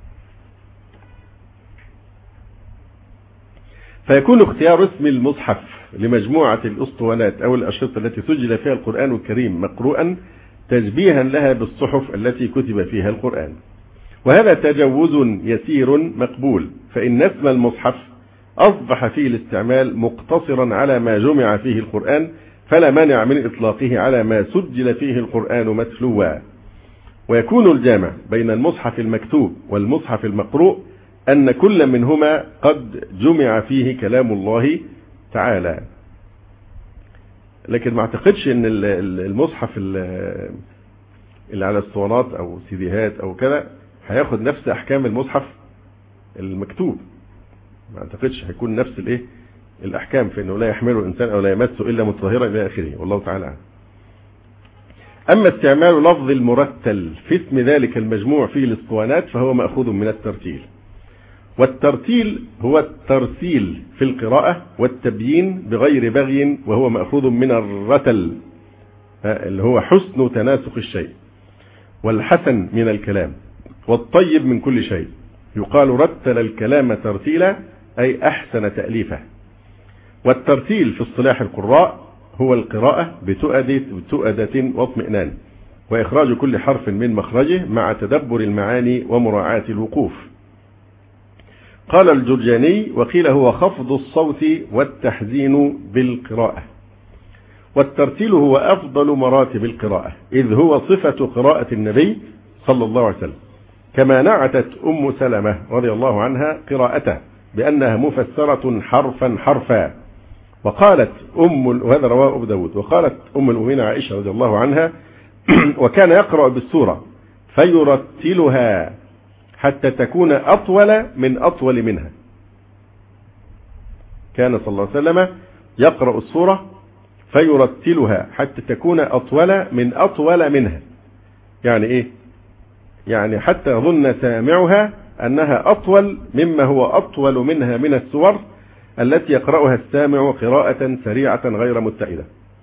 فيكون اختيار اسم المصحف لمجموعة الأسطوانات أو الأشرطة التي سجل فيها القرآن الكريم مقروءا تشبيها لها بالصحف التي كتب فيها القرآن، وهذا تجوز يسير مقبول، فإن اسم المصحف أصبح فيه الاستعمال مقتصرا على ما جمع فيه القرآن، فلا مانع من إطلاقه على ما سجل فيه القرآن متلوا. ويكون الجامع بين المصحف المكتوب والمصحف المقروء أن كل منهما قد جمع فيه كلام الله تعالى. لكن ما اعتقدش ان المصحف اللي على الاسطوانات او سيديهات او كده هياخد نفس احكام المصحف المكتوب، ما اعتقدش هيكون نفس الايه الاحكام في انه لا يحمله انسان او لا يمسه الا مطهرا الى اخره، والله تعالى عنه. اما استعمال لفظ المرتل في اسم ذلك المجموع فيه الاسطوانات فهو مأخوذ من الترتيل، والترتيل هو الترسيل في القراءة والتبيين بغير بغي، وهو مأخوذ من الرتل اللي هو حسن تناسق الشيء، والحسن من الكلام، والطيب من كل شيء. يقال رتل الكلام ترتيلا أي أحسن تأليفه. والترتيل في اصطلاح القراء هو القراءة بتؤدة, بتؤدة واطمئنان، وإخراج كل حرف من مخرجه مع تدبر المعاني ومراعاة الوقوف. قال الجرجاني وقيل هو خفض الصوت والتحزين بالقراءة. والترتيل هو أفضل مراتب القراءة، إذ هو صفة قراءة النبي صلى الله عليه وسلم، كما نعتت أم سلمة رضي الله عنها قراءته بأنها مفسرة حرفا حرفا. وقالت أم، وهذا رواه أبو داود، وقالت أم المؤمنين عائشة رضي الله عنها وكان يقرأ بالسورة فيرتلها حتى تكون أطول من أطول منها. كان صلى الله عليه وسلم يقرأ السورة فيرتلها حتى تكون أطول من أطول منها. يعني إيه؟ يعني حتى يظن سامعها أنها أطول مما هو أطول منها من السور التي يقرأها السامع قراءة سريعة غير متعدة.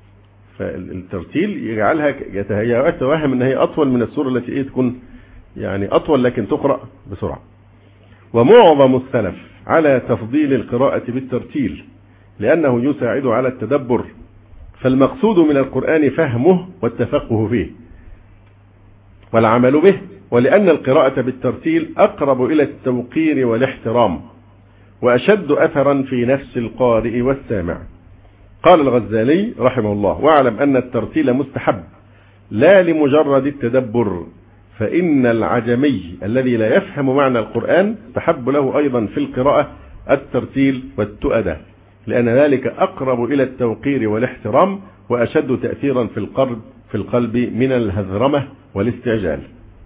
فالترتيل يجعلها يتوهم أن هي أطول من السورة التي إيه تكون يعني أطول لكن تقرأ بسرعة. ومعظم السلف على تفضيل القراءة بالترتيل لأنه يساعد على التدبر، فالمقصود من القرآن فهمه والتفقه فيه والعمل به، ولأن القراءة بالترتيل أقرب إلى التوقير والاحترام وأشد أثرا في نفس القارئ والسامع. قال الغزالي رحمه الله: واعلم أن الترتيل مستحب لا لمجرد التدبر، فإن العجمي الذي لا يفهم معنى القرآن تحب له أيضا في القراءة الترتيل والتؤدة، لأن ذلك أقرب إلى التوقير والاحترام وأشد تأثيرا في القلب في القلب من الهذرمة والاستعجال.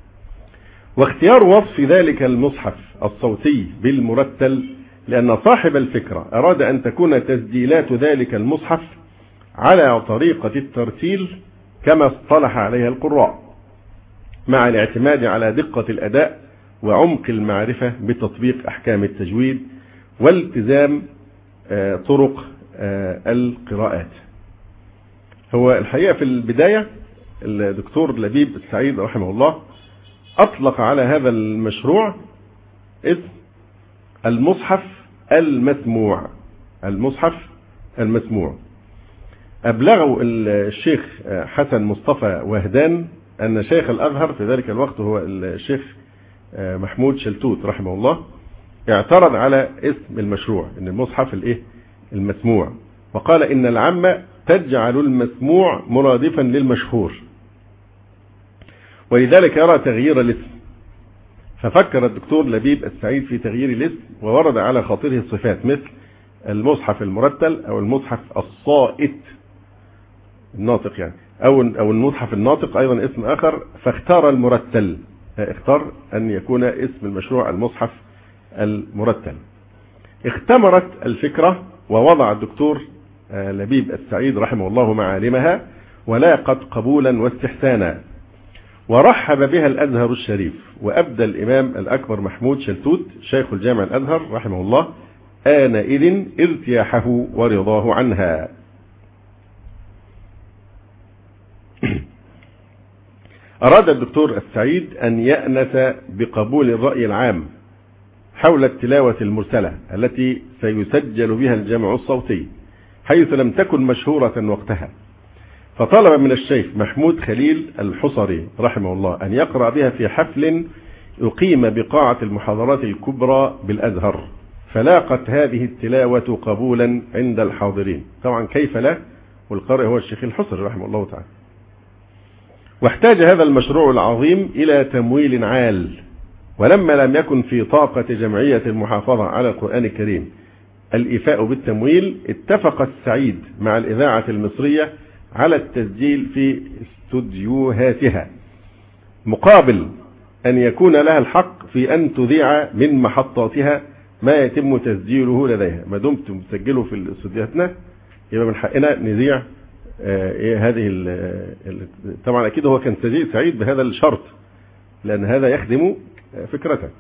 واختيار وصف ذلك المصحف الصوتي بالمرتل لأن صاحب الفكرة أراد أن تكون تسجيلات ذلك المصحف على طريقة الترتيل كما اصطلح عليها القراء، مع الاعتماد على دقة الأداء وعمق المعرفة بتطبيق أحكام التجويد والتزام طرق القراءات. هو الحقيقة في البداية الدكتور لبيب السعيد رحمه الله أطلق على هذا المشروع اسم المصحف المسموع. المصحف المسموع أبلغوا الشيخ حسن مصطفى وهدان أن شيخ الأزهر في ذلك الوقت هو الشيخ محمود شلتوت رحمه الله اعترض على اسم المشروع إن المصحف الايه المسموع، وقال إن العامة تجعل المسموع مرادفا للمشهور ولذلك يرى تغيير الاسم. ففكر الدكتور لبيب السعيد في تغيير الاسم وورد على خاطره صفات مثل المصحف المرتل أو المصحف الصائت الناطق يعني أو أو المصحف الناطق أيضا اسم آخر، فاختار المرتل، اختار أن يكون اسم المشروع المصحف المرتل. اختمرت الفكرة ووضع الدكتور لبيب السعيد رحمه الله معالمها ولاقت قبولا واستحسانا، ورحب بها الأزهر الشريف، وأبدى الإمام الأكبر محمود شلتوت شيخ الجامع الأزهر رحمه الله آنئذ ارتياحه ورضاه عنها. أراد الدكتور السعيد أن يأنس بقبول الرأي العام حول التلاوة المرسلة التي سيسجل بها الجمع الصوتي حيث لم تكن مشهورة وقتها، فطلب من الشيخ محمود خليل الحصري رحمه الله أن يقرأ بها في حفل يقيم بقاعة المحاضرات الكبرى بالأزهر، فلاقت هذه التلاوة قبولا عند الحاضرين. طبعا كيف لا، والقارئ هو الشيخ الحصري رحمه الله تعالى. واحتاج هذا المشروع العظيم إلى تمويل عال، ولما لم يكن في طاقة جمعية المحافظة على القرآن الكريم الإيفاء بالتمويل، اتفق السعيد مع الإذاعة المصرية على التسجيل في استوديوهاتها مقابل أن يكون لها الحق في أن تذيع من محطاتها ما يتم تسجيله لديها. ما دمت تسجله في استوديوهاتنا يبقى من حقنا نذيع إيه هذه ال طبعا أكيد هو كان سعيد بهذا الشرط لأن هذا يخدم فكرته.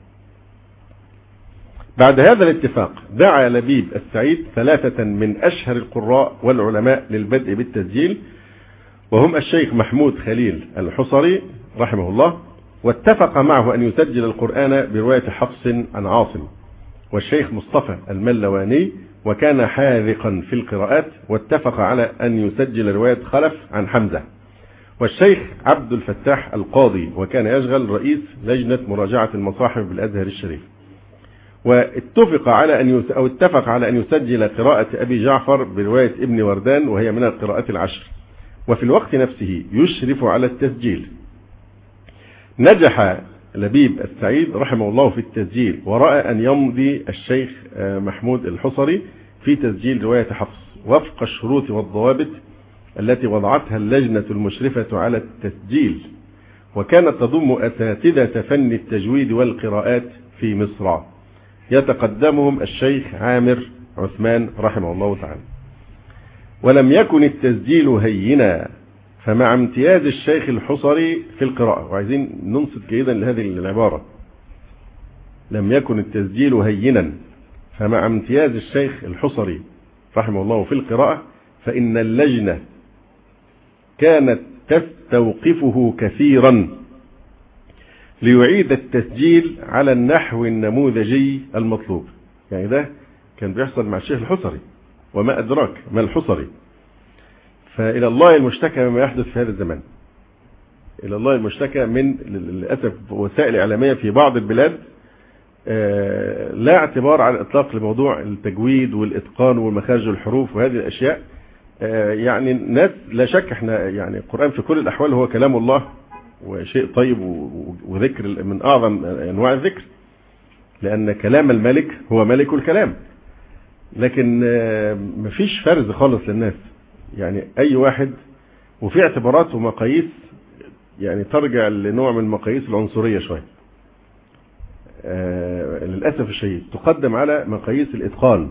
بعد هذا الاتفاق دعا لبيب السعيد ثلاثة من أشهر القراء والعلماء للبدء بالتسجيل، وهم الشيخ محمود خليل الحصري رحمه الله، واتفق معه أن يسجل القرآن برواية حفص عن عاصم، والشيخ مصطفى الملواني وكان حاذقا في القراءات واتفق على أن يسجل رواية خلف عن حمزة، والشيخ عبد الفتاح القاضي وكان يشغل رئيس لجنة مراجعة المصاحف بالأزهر الشريف، واتفق على أن يس... أو اتفق على أن يسجل قراءة أبي جعفر برواية ابن وردان وهي من القراءات العشر، وفي الوقت نفسه يشرف على التسجيل. نجح لبيب السعيد رحمه الله في التسجيل، ورأى أن يمضي الشيخ محمود الحصري في تسجيل رواية حفص وفق الشروط والضوابط التي وضعتها اللجنة المشرفة على التسجيل، وكانت تضم أساتذة فن التجويد والقراءات في مصر، يتقدمهم الشيخ عامر عثمان رحمه الله تعالى. ولم يكن التسجيل هينا، فمع امتياز الشيخ الحصري في القراءة، وعايزين ننصت جيدا لهذه العبارة، لم يكن التسجيل هينا فمع امتياز الشيخ الحصري رحمه الله في القراءة، فإن اللجنة كانت تستوقفه كثيرا ليعيد التسجيل على النحو النموذجي المطلوب. يعني ده كان بيحصل مع الشيخ الحصري، وما أدراك ما الحصري. فإلى الله المشتكى مما يحدث في هذا الزمان، إلى الله المشتكى من للأسف وسائل إعلامية في بعض البلاد لا اعتبار على الإطلاق لموضوع التجويد والإتقان ومخارج الحروف وهذه الأشياء. يعني الناس لا شك احنا يعني القرآن في كل الأحوال هو كلام الله وشيء طيب وذكر من أعظم أنواع الذكر، لأن كلام الملك هو ملك الكلام، لكن مفيش فرز خالص للناس. يعني أي واحد، وفي اعتبارات ومقاييس يعني ترجع لنوع من المقاييس العنصرية شوية آه للأسف الشديد، تقدم على مقاييس الإتقان.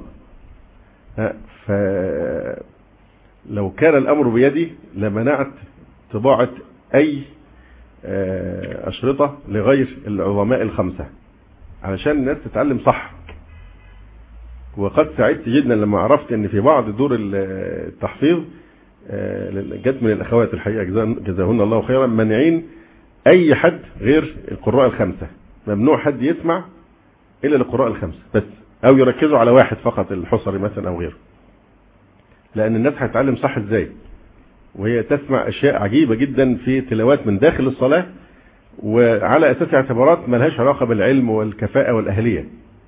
فلو كان الأمر بيدي لمنعت طباعة أي آه أشرطة لغير العظماء الخمسة علشان الناس تتعلم صح. وقد سعدت جدا لما عرفت ان في بعض دور التحفيظ جت من الاخوات الحقيقه جزاهن الله خيرا منعين اي حد غير القراء الخمسه، ممنوع حد يسمع الا القراء الخمسه بس، او يركزوا على واحد فقط، الحصري مثلا او غيره، لان الناس هتتعلم صح ازاي وهي تسمع اشياء عجيبه جدا في تلاوات من داخل الصلاه وعلى اساس اعتبارات ملهاش علاقه بالعلم والكفاءه والاهليه.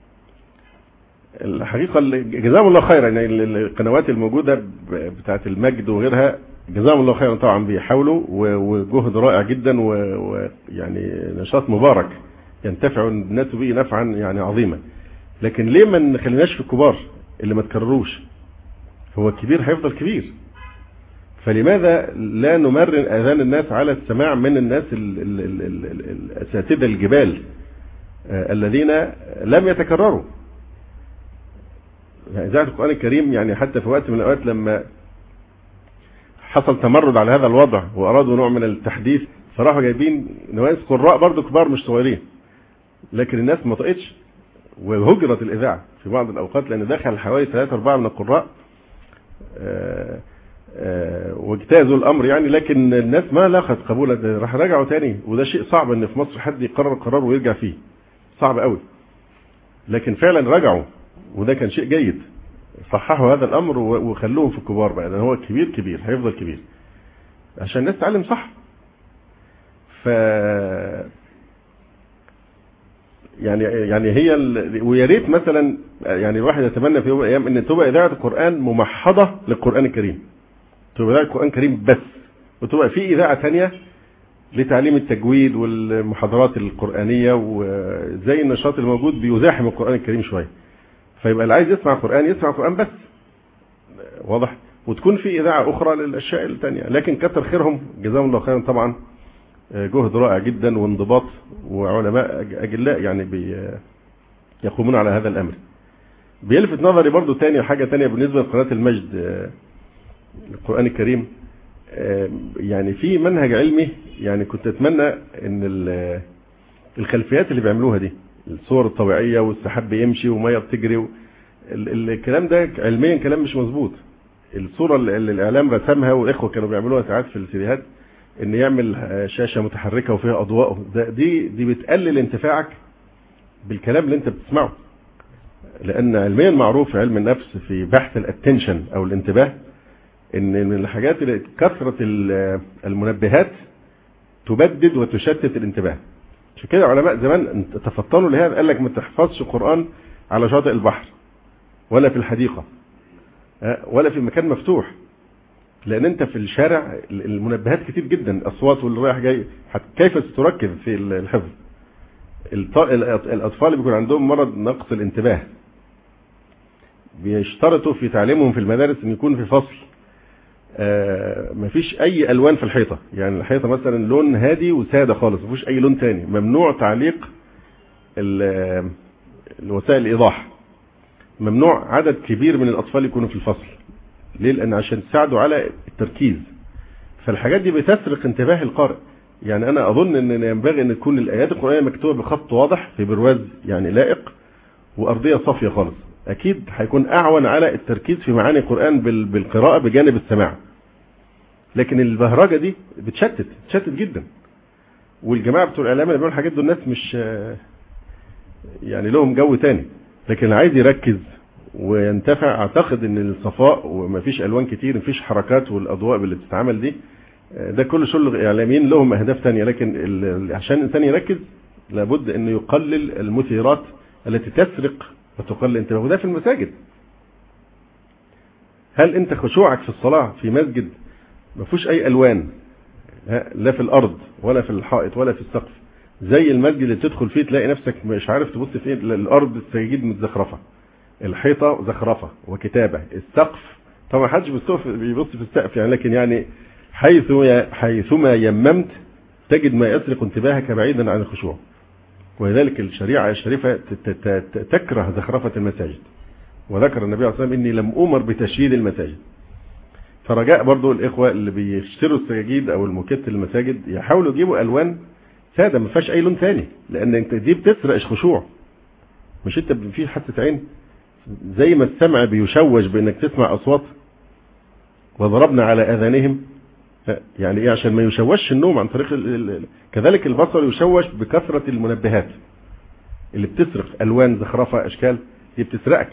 الحقيقة جزاهم الله خيرا، يعني القنوات الموجودة بتاعت المجد وغيرها جزاهم الله خيرا طبعا بيحاولوا، وجهد رائع جدا ويعني نشاط مبارك ينتفع الناس به نفعا يعني عظيما. لكن ليه ما نخليناش في الكبار اللي ما تكرروش؟ هو الكبير هيفضل كبير، فلماذا لا نمرن آذان الناس على السماع من الناس الأساتذة الجبال الذين لم يتكرروا؟ إذاعة القرآن الكريم يعني حتى في وقت من الأوقات لما حصل تمرد على هذا الوضع وأرادوا نوع من التحديث، فراحوا جايبين نواس قراء برضو كبار مش صغيرين، لكن الناس ما طقتش وهجرت الإذاعة في بعض الأوقات، لأن دخل حوالي ثلاثة أربعة من القراء آآ آآ واجتازوا الأمر يعني، لكن الناس ما لاقت قبولا، راح رجعوا تاني. وده شيء صعب إن في مصر حد يقرر قرار ويرجع فيه، صعب قوي، لكن فعلا رجعوا، وده كان شيء جيد. صححوا هذا الامر وخلوهم في الكبار بقى، لان هو كبير كبير هيفضل كبير عشان الناس تعلم صح. ف يعني يعني هي ال... ويا ريت مثلا يعني الواحد يتمنى في يوم من الايام ان تبقى اذاعه القران ممحضه للقران الكريم، تبقى اذاعه القران الكريم بس، وتبقى في اذاعه ثانيه لتعليم التجويد والمحاضرات القرانيه، وزي النشاط الموجود بيزاحم القران الكريم شويه، فيبقى اللي عايز يسمع قرآن يسمع قرآن بس، واضح، وتكون في إذاعة أخرى للأشياء الثانية. لكن كتر خيرهم جزاهم الله خيرا طبعا، جهد رائع جدا وانضباط وعلماء أجلاء يعني يقومون على هذا الأمر. بيلفت نظري برضو تاني حاجة تانية بالنسبة لقناة المجد القرآن الكريم، يعني في منهج علمي، يعني كنت أتمنى أن الخلفيات اللي بيعملوها دي، الصور الطبيعية والسحاب بيمشي ومية بتجري، الكلام ده علميا كلام مش مظبوط. الصورة اللي الإعلام رسمها والإخوة كانوا بيعملوها ساعات في السيديهات، إن يعمل شاشة متحركة وفيها أضواء، دي دي بتقلل انتفاعك بالكلام اللي أنت بتسمعه، لأن علميا معروف علم النفس في بحث الاتنشن أو الانتباه، إن من الحاجات اللي كثرة المنبهات تبدد وتشتت الانتباه. عشان كده علماء زمان تفطنوا لهذا، قال لك ما تحفظش قرآن على شاطئ البحر ولا في الحديقة ولا في مكان مفتوح، لان انت في الشارع المنبهات كتير جدا، الاصوات واللي رايح جاي، كيف ستركز في الحفظ؟ الاطفال اللي بيكون عندهم مرض نقص الانتباه بيشترطوا في تعليمهم في المدارس ان يكون في فصل آه مفيش اي الوان في الحيطه، يعني الحيطه مثلا لون هادي وساده خالص، مفيش اي لون تاني، ممنوع تعليق الوسائل الايضاح، ممنوع عدد كبير من الاطفال يكونوا في الفصل. ليه؟ لان عشان تساعدوا على التركيز. فالحاجات دي بتسرق انتباه القارئ. يعني انا اظن ان ينبغي ان تكون الايات القرآنية مكتوبة بخط واضح في برواز يعني لائق وارضية صافية خالص، اكيد هيكون اعون على التركيز في معاني القرآن بالقراءة بجانب السماع. لكن البهرجة دي بتشتت بتشتت جدا، والجماعة بتوع الاعلام اللي بيعملوا الحاجات دول الناس مش يعني لهم جو تاني، لكن عايز يركز وينتفع اعتقد ان الصفاء ومفيش الوان كتير، مفيش حركات والاضواء اللي بتتعمل دي، ده كل شغل اعلاميين لهم اهداف تانية. لكن عشان الانسان يركز لابد انه يقلل المثيرات التي تسرق وتقلل انتباهه، وده في المساجد. هل انت خشوعك في الصلاة في مسجد ما فيهوش اي الوان، لا في الارض ولا في الحائط ولا في السقف، زي المسجد اللي تدخل فيه تلاقي نفسك مش عارف تبص فين، الارض السجيد متزخرفه، الحيطه زخرفه وكتابه، السقف طبعا ما حدش بيبص في السقف يعني، لكن يعني حيث حيثما يممت تجد ما يسرق انتباهك بعيدا عن الخشوع. ولذلك الشريعه الشريفه تكره زخرفه المساجد، وذكر النبي عليه الصلاه والسلام اني لم امر بتشييد المساجد. فرجاء برضو الاخوه اللي بيشتروا السجاجيد او الموكيت المساجد يحاولوا يجيبوا الوان ساده ما فيهاش اي لون ثاني، لان انت دي بتسرق الخشوع. مش انت في حاسه عين زي ما السمع بيشوش بانك تسمع اصوات وضربنا على اذانهم، يعني ايه؟ عشان ما يشوش النوم عن طريق ال ال كذلك البصر يشوش بكثره المنبهات اللي بتسرق الوان زخرفه اشكال، دي بتسرقك.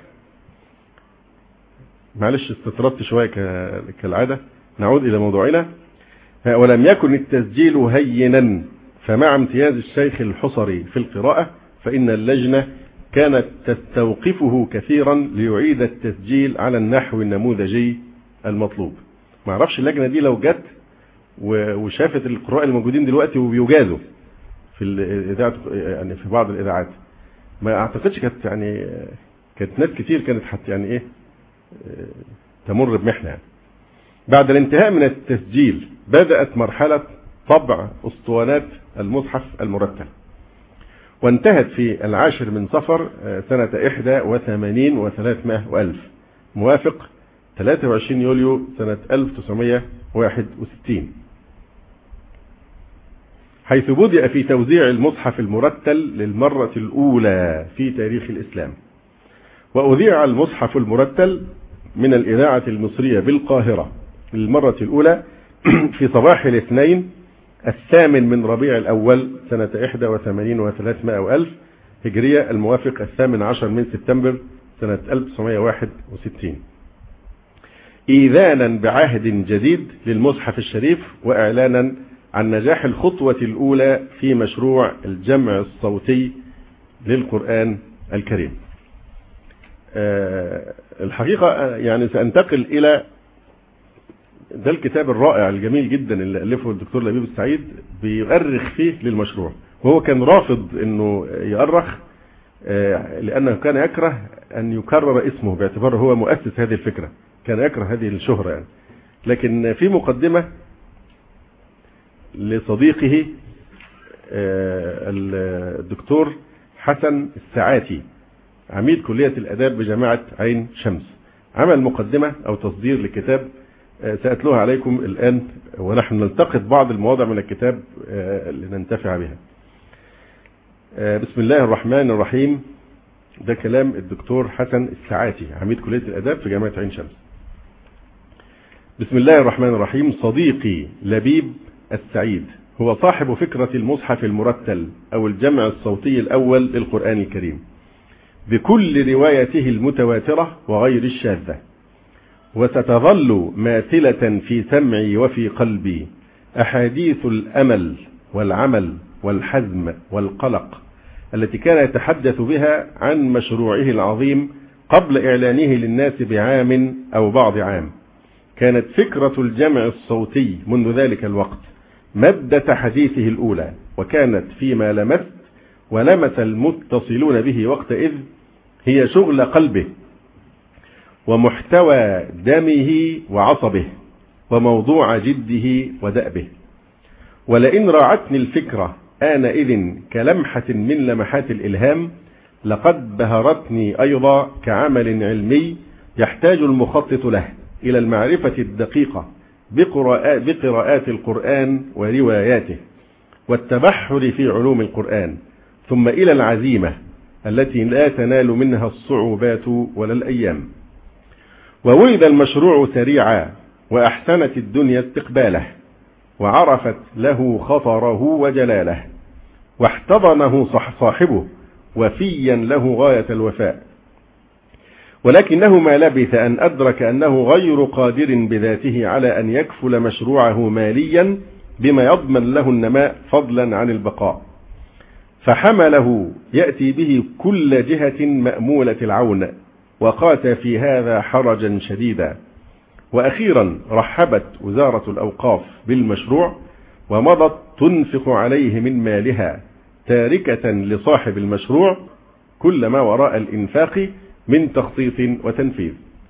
معلش استطردت شويه كالعاده، نعود الى موضوعنا. ولم يكن التسجيل هينا، فمع امتياز الشيخ الحصري في القراءة فإن اللجنة كانت تستوقفه كثيرا ليعيد التسجيل على النحو النموذجي المطلوب. ما اعرفش اللجنة دي لو جت وشافت القراء الموجودين دلوقتي وبيجازوا في الإذاعة يعني في بعض الإذاعات، ما اعتقدش كانت يعني كانت ناس كتير كانت حتى يعني ايه تمر بمحنة يعني. بعد الانتهاء من التسجيل بدأت مرحلة طبع أسطوانات المصحف المرتل، وانتهت في العاشر من صفر سنة إحدى وثمانين وثلاثمائة وألف موافق ثلاثة وعشرين يوليو سنة ألف وتسعمائة وواحد وستين، حيث بدأ في توزيع المصحف المرتل للمرة الأولى في تاريخ الإسلام. وأذيع المصحف المرتل من الإذاعة المصرية بالقاهرة للمرة الأولى في صباح الاثنين الثامن من ربيع الأول سنة إحدى وثمانين وثلاثمائة وألف هجرية، الموافق الثامن عشر من سبتمبر سنة ألف وتسعمائة وواحد وستين، إيذانا بعهد جديد للمصحف الشريف وإعلانا عن نجاح الخطوة الأولى في مشروع الجمع الصوتي للقرآن الكريم. أه الحقيقة يعني سأنتقل إلى ده الكتاب الرائع الجميل جدا اللي ألفه الدكتور لبيب السعيد، بيؤرخ فيه للمشروع، وهو كان رافض انه يؤرخ لانه كان يكره ان يكرر اسمه باعتباره هو مؤسس هذه الفكرة، كان يكره هذه الشهرة يعني. لكن في مقدمة لصديقه الدكتور حسن السعاتي عميد كلية الآداب بجامعة عين شمس، عمل مقدمة أو تصدير لكتاب سأتلوها عليكم الآن، ونحن نلتقط بعض المواضع من الكتاب لننتفع بها. بسم الله الرحمن الرحيم. ده كلام الدكتور حسن السعاتي عميد كلية الآداب في جامعة عين شمس. بسم الله الرحمن الرحيم. صديقي لبيب السعيد هو صاحب فكرة المصحف المرتل أو الجمع الصوتي الأول للقرآن الكريم بكل روايته المتواترة وغير الشاذة، وستظل ماثلة في سمعي وفي قلبي أحاديث الأمل والعمل والحزم والقلق التي كان يتحدث بها عن مشروعه العظيم قبل إعلانه للناس بعام أو بعض عام، كانت فكرة الجمع الصوتي منذ ذلك الوقت مادة حديثه الأولى، وكانت فيما لمست ولمس المتصلون به وقتئذ هي شغل قلبه ومحتوى دمه وعصبه وموضوع جده ودأبه. ولئن راعتني الفكرة آنئذ كلمحة من لمحات الإلهام لقد بهرتني أيضا كعمل علمي يحتاج المخطط له إلى المعرفة الدقيقة بقراءات القرآن ورواياته والتبحر في علوم القرآن، ثم إلى العزيمة التي لا تنال منها الصعوبات ولا الأيام. وولد المشروع سريعا وأحسنت الدنيا استقباله وعرفت له خطره وجلاله واحتضنه صاحبه وفيا له غاية الوفاء. ولكنه ما لبث أن أدرك أنه غير قادر بذاته على أن يكفل مشروعه ماليا بما يضمن له النماء فضلا عن البقاء، فحمله يأتي به كل جهة مأمولة العون، وقات في هذا حرجا شديدا. وأخيرا رحبت وزارة الأوقاف بالمشروع ومضت تنفق عليه من مالها، تاركة لصاحب المشروع كل ما وراء الإنفاق من تخطيط وتنفيذ.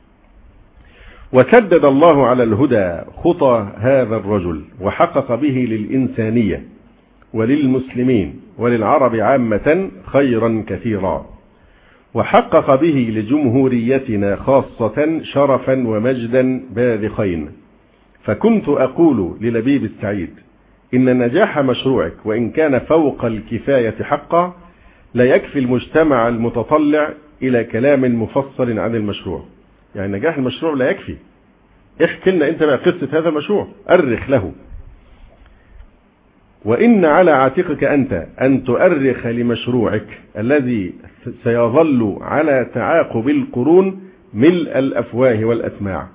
وسدد الله على الهدى خطى هذا الرجل وحقق به للإنسانية وللمسلمين وللعرب عامة خيرا كثيرا، وحقق به لجمهوريتنا خاصة شرفا ومجدا باذخين. فكنت أقول للبيب السعيد إن نجاح مشروعك وإن كان فوق الكفاية حقا لا يكفي المجتمع المتطلع إلى كلام مفصل عن المشروع. يعني نجاح المشروع لا يكفي، احكي لنا أنت بقى قصة هذا المشروع، أرخ له. وإن على عاتقك أنت أن تؤرخ لمشروعك الذي سيظل على تعاقب القرون ملء الأفواه والأسماع.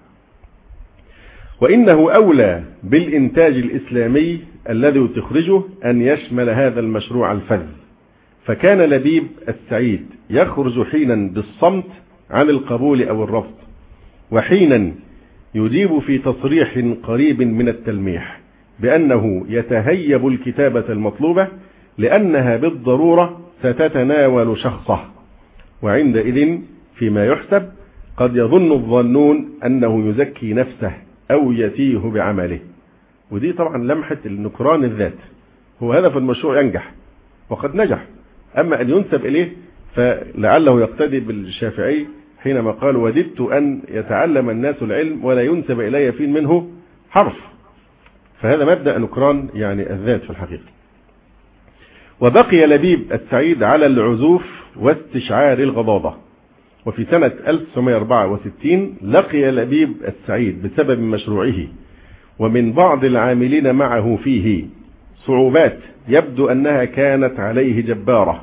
وإنه أولى بالإنتاج الإسلامي الذي تخرجه أن يشمل هذا المشروع الفذ. فكان لبيب السعيد يخرج حينا بالصمت عن القبول أو الرفض، وحينا يجيب في تصريح قريب من التلميح بأنه يتهيب الكتابة المطلوبة لأنها بالضرورة ستتناول شخصه، وعندئذ فيما يحسب قد يظن الظنون أنه يزكي نفسه أو يتيه بعمله. ودي طبعا لمحة النكران الذات، هو هدف المشروع ينجح وقد نجح، أما أن ينسب إليه فلعله يقتدي بالشافعي حينما قال وددت أن يتعلم الناس العلم ولا ينسب إلي فين منه حرف. فهذا مبدأ نكران يعني الذات في الحقيقة. وبقي لبيب السعيد على العزوف واستشعار الغضاضة. وفي سنة ألف وتسعمائة وأربعة وستين لقي لبيب السعيد بسبب مشروعه ومن بعض العاملين معه فيه صعوبات يبدو أنها كانت عليه جبارة،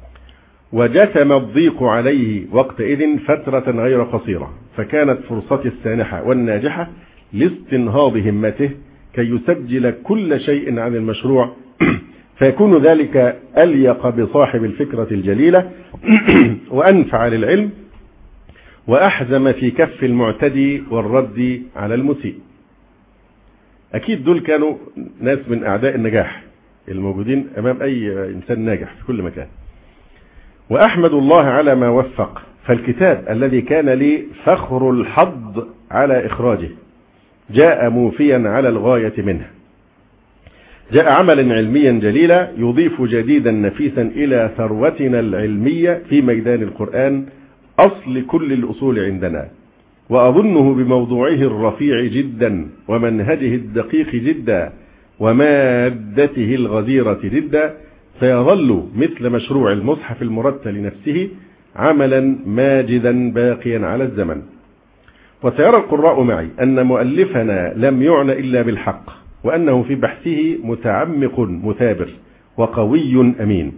وجثم الضيق عليه وقتئذ فترة غير قصيرة، فكانت فرصتي السانحة والناجحة لاستنهاض همته كي يسجل كل شيء عن المشروع فيكون ذلك أليق بصاحب الفكرة الجليلة وأنفع للعلم وأحزم في كف المعتدي والرد على المسيء. أكيد دول كانوا ناس من أعداء النجاح الموجودين أمام أي إنسان ناجح في كل مكان. وأحمد الله على ما وفق، فالكتاب الذي كان لي فخر الحظ على إخراجه جاء موفيا على الغاية منه. جاء عملا علميا جليلا يضيف جديدا نفيسا إلى ثروتنا العلمية في ميدان القرآن، أصل كل الأصول عندنا، وأظنه بموضوعه الرفيع جدا ومنهجه الدقيق جدا ومادته الغزيرة جدا سيظل مثل مشروع المصحف المرتل نفسه عملا ماجدا باقيا على الزمن. وسيرى القراء معي أن مؤلفنا لم يعنى إلا بالحق، وأنه في بحثه متعمق مثابر وقوي أمين،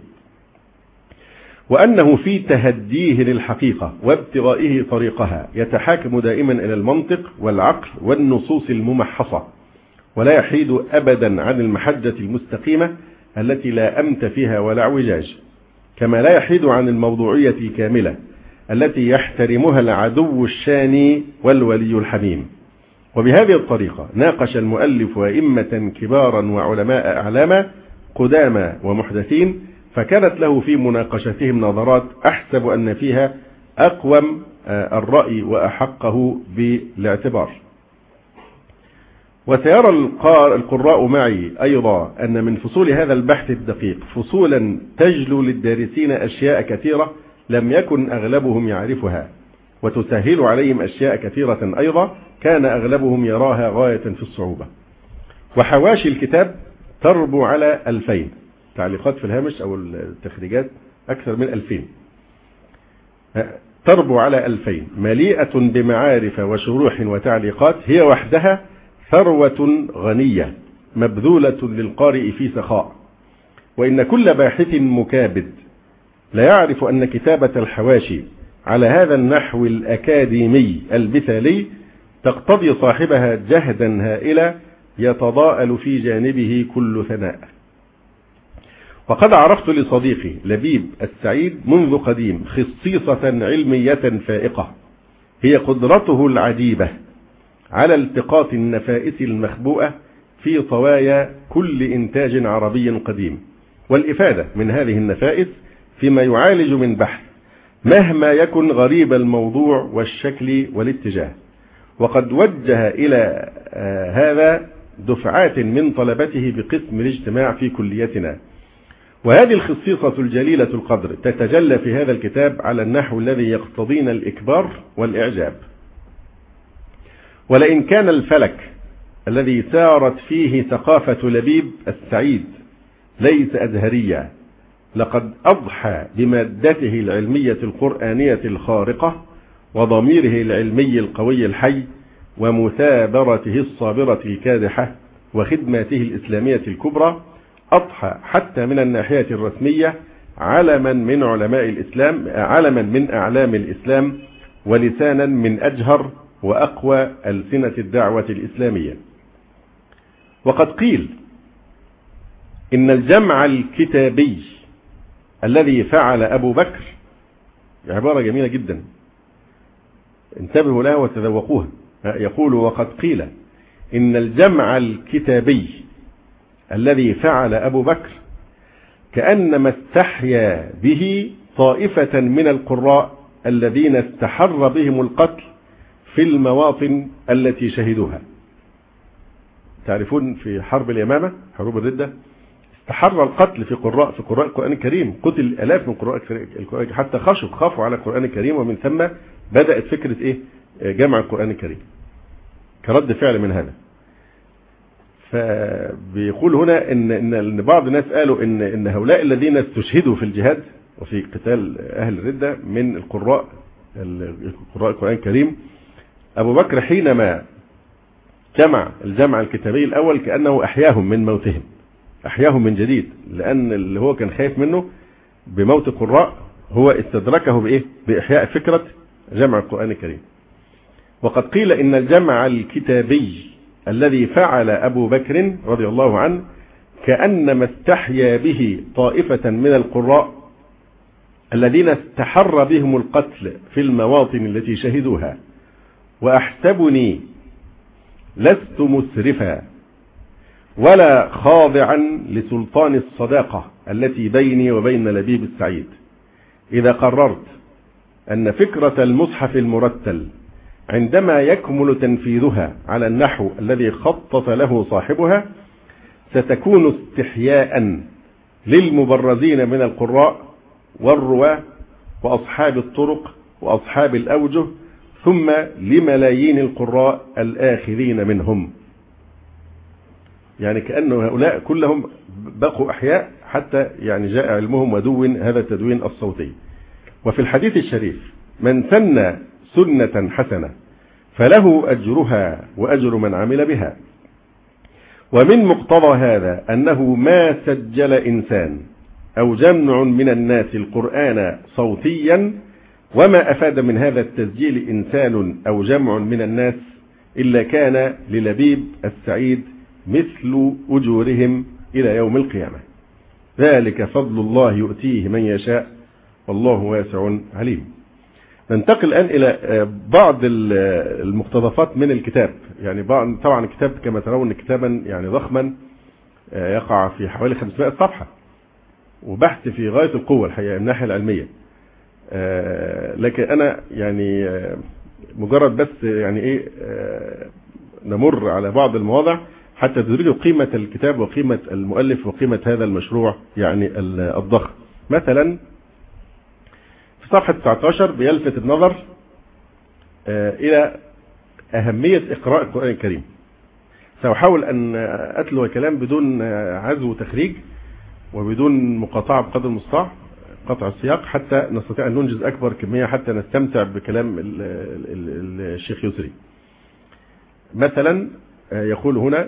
وأنه في تهديه للحقيقة وابتغائه طريقها يتحاكم دائما إلى المنطق والعقل والنصوص الممحصة، ولا يحيد أبدا عن المحجة المستقيمة التي لا أمت فيها ولا اعوجاج، كما لا يحيد عن الموضوعية الكاملة التي يحترمها العدو الشاني والولي الحميم. وبهذه الطريقة ناقش المؤلف أئمة كبارا وعلماء أعلاما قدامى ومحدثين، فكانت له في مناقشتهم نظرات أحسب أن فيها أقوم الرأي وأحقه بالاعتبار. وسيرى القراء معي أيضا أن من فصول هذا البحث الدقيق فصولا تجلو للدارسين أشياء كثيرة لم يكن أغلبهم يعرفها، وتسهل عليهم أشياء كثيرة أيضا كان أغلبهم يراها غاية في الصعوبة. وحواشي الكتاب تربو على ألفين، تعليقات في الهامش أو التخريجات أكثر من ألفين، تربو على ألفين، مليئة بمعارف وشروح وتعليقات، هي وحدها ثروة غنية مبذولة للقارئ في سخاء. وإن كل باحث مكابد لا يعرف أن كتابة الحواشي على هذا النحو الأكاديمي المثالي تقتضي صاحبها جهدا هائلا يتضاءل في جانبه كل ثناء. وقد عرفت لصديقي لبيب السعيد منذ قديم خصيصة علمية فائقة هي قدرته العجيبة على التقاط النفائس المخبوءة في طوايا كل إنتاج عربي قديم، والإفادة من هذه النفائس فيما يعالج من بحث مهما يكن غريب الموضوع والشكل والاتجاه. وقد وجه إلى هذا دفعات من طلبته بقسم الاجتماع في كليتنا، وهذه الخصيصة الجليلة القدر تتجلى في هذا الكتاب على النحو الذي يقتضينا الإكبار والإعجاب. ولئن كان الفلك الذي سارت فيه ثقافة لبيب السعيد ليس أزهريا، لقد أضحى بمادته العلمية القرآنية الخارقة وضميره العلمي القوي الحي ومثابرته الصابرة الكادحة وخدماته الإسلامية الكبرى، أضحى حتى من الناحية الرسمية علما من علماء الإسلام، علما من أعلام الإسلام، ولسانا من أجهر وأقوى ألسنة الدعوة الإسلامية. وقد قيل إن الجمع الكتابي الذي فعل أبو بكر، عبارة جميلة جدا انتبهوا لها وتذوقوها، يقول وقد قيل إن الجمع الكتابي الذي فعل أبو بكر كأنما استحيا به طائفة من القراء الذين استحر بهم القتل في المواطن التي شهدوها. تعرفون في حرب اليمامة، حروب الردة، استحر القتل في قراء في قراء القرآن الكريم، قتل الآلاف من قراء القرآن حتى خشوا خافوا على القرآن الكريم، ومن ثم بدأت فكرة إيه جمع القرآن الكريم كرد فعل من هذا. فبيقول هنا إن إن بعض الناس قالوا إن إن هؤلاء الذين استشهدوا في الجهاد وفي قتال أهل الردة من القراء قراء القرآن الكريم، أبو بكر حينما جمع الجمع الكتابي الأول كأنه أحياهم من موتهم، أحياهم من جديد، لأن اللي هو كان خايف منه بموت القراء هو استدركه بإيه؟ بإحياء فكرة جمع القرآن الكريم. وقد قيل إن الجمع الكتابي الذي فعل أبو بكر رضي الله عنه كأنما استحيا به طائفة من القراء الذين استحر بهم القتل في المواطن التي شهدوها، وأحسبني لست مسرفا ولا خاضعا لسلطان الصداقة التي بيني وبين لبيب السعيد إذا قررت أن فكرة المصحف المرتل عندما يكمل تنفيذها على النحو الذي خطط له صاحبها ستكون استحياء للمبرزين من القراء والرواة وأصحاب الطرق وأصحاب الأوجه، ثم لملايين القراء الآخرين منهم. يعني كأن هؤلاء كلهم بقوا أحياء حتى يعني جاء علمهم ودون هذا التدوين الصوتي. وفي الحديث الشريف من سن سنة حسنة فله أجرها وأجر من عمل بها. ومن مقتضى هذا أنه ما سجل إنسان أو جمع من الناس القرآن صوتيا وما أفاد من هذا التسجيل إنسان أو جمع من الناس إلا كان للبيب السعيد مثل أجورهم إلى يوم القيامة. ذلك فضل الله يؤتيه من يشاء والله واسع عليم. ننتقل الآن إلى بعض المقتطفات من الكتاب يعني طبعا الكتاب كما ترون كتابا يعني ضخما يقع في حوالي خمسمائة صفحة، وبحث في غاية القوة الحقيقة من الناحية العلمية. لكن أنا يعني مجرد بس يعني إيه نمر على بعض المواضع حتى تدركوا قيمة الكتاب وقيمة المؤلف وقيمة هذا المشروع يعني الضخم. مثلا في صفحة تسعة عشر بيلفت النظر إلى أهمية إقراء القرآن الكريم. سأحاول أن أتلو الكلام بدون عزو وتخريج وبدون مقاطعة بقدر المستطاع، قطع السياق، حتى نستطيع أن ننجز أكبر كمية حتى نستمتع بكلام الشيخ يسري. مثلا يقول هنا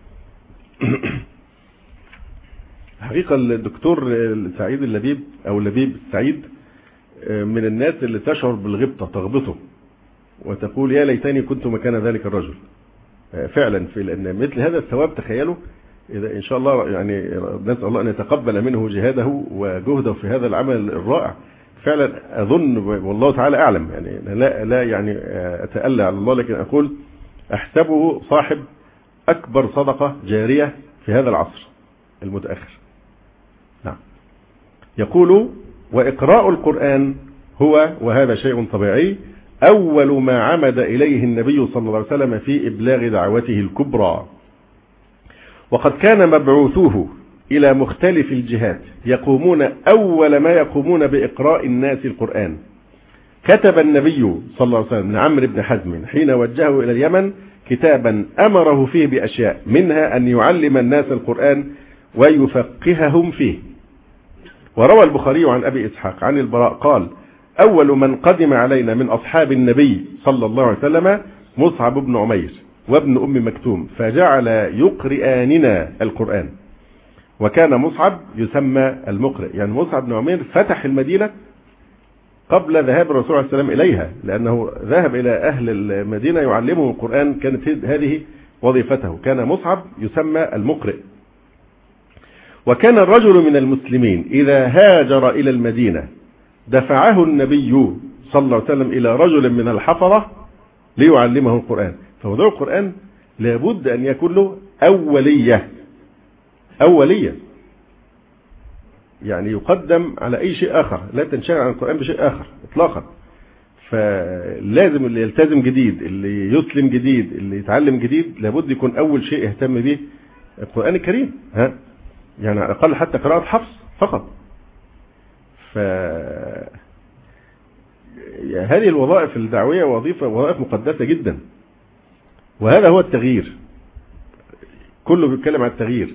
حقيقة الدكتور سعيد اللبيب أو اللبيب السعيد من الناس اللي تشعر بالغبطة، تغبطه وتقول يا ليتني كنت مكان ذلك الرجل. فعلا في لأن مثل هذا الثواب تخيلوا إذا إن شاء الله يعني نسأل الله أن يتقبل منه جهاده وجهده في هذا العمل الرائع. فعلا أظن والله تعالى أعلم يعني لا لا يعني أتألى على الله، لكن أقول أحسبه صاحب أكبر صدقة جارية في هذا العصر المتأخر. نعم. يقول وإقراء القرآن هو وهذا شيء طبيعي أول ما عمد إليه النبي صلى الله عليه وسلم في إبلاغ دعوته الكبرى، وقد كان مبعوثوه إلى مختلف الجهات يقومون أول ما يقومون بإقراء الناس القرآن. كتب النبي صلى الله عليه وسلم لعمرو بن حزم حين وجهه إلى اليمن كتابا أمره فيه بأشياء، منها أن يعلم الناس القرآن ويفقههم فيه. وروى البخاري عن أبي إسحاق عن البراء قال أول من قدم علينا من أصحاب النبي صلى الله عليه وسلم مصعب بن عمير وابن أم مكتوم، فجعل يقرئاننا القرآن. وكان مصعب يسمى المقرئ، يعني مصعب بن عمير فتح المدينة قبل ذهاب الرسول عليه السلام إليها، لأنه ذهب إلى أهل المدينة يعلمهم القرآن، كانت هذه وظيفته. كان مصعب يسمى المقرئ. وكان الرجل من المسلمين إذا هاجر إلى المدينة دفعه النبي صلى الله عليه وسلم إلى رجل من الحفظة ليعلمه القرآن. فموضوع القرآن لابد أن يكون له أولية أولية يعني يقدم على أي شيء آخر، لا تنشغل عن القرآن بشيء آخر إطلاقا. فلازم اللي يلتزم جديد، اللي يسلم جديد، اللي يتعلم جديد، لابد يكون أول شيء يهتم به القرآن الكريم، ها يعني على الأقل حتى قراءة حفص فقط. ف هذه الوظائف الدعوية وظيفة وظائف مقدسة جدا، وهذا هو التغيير. كله بيتكلم عن التغيير.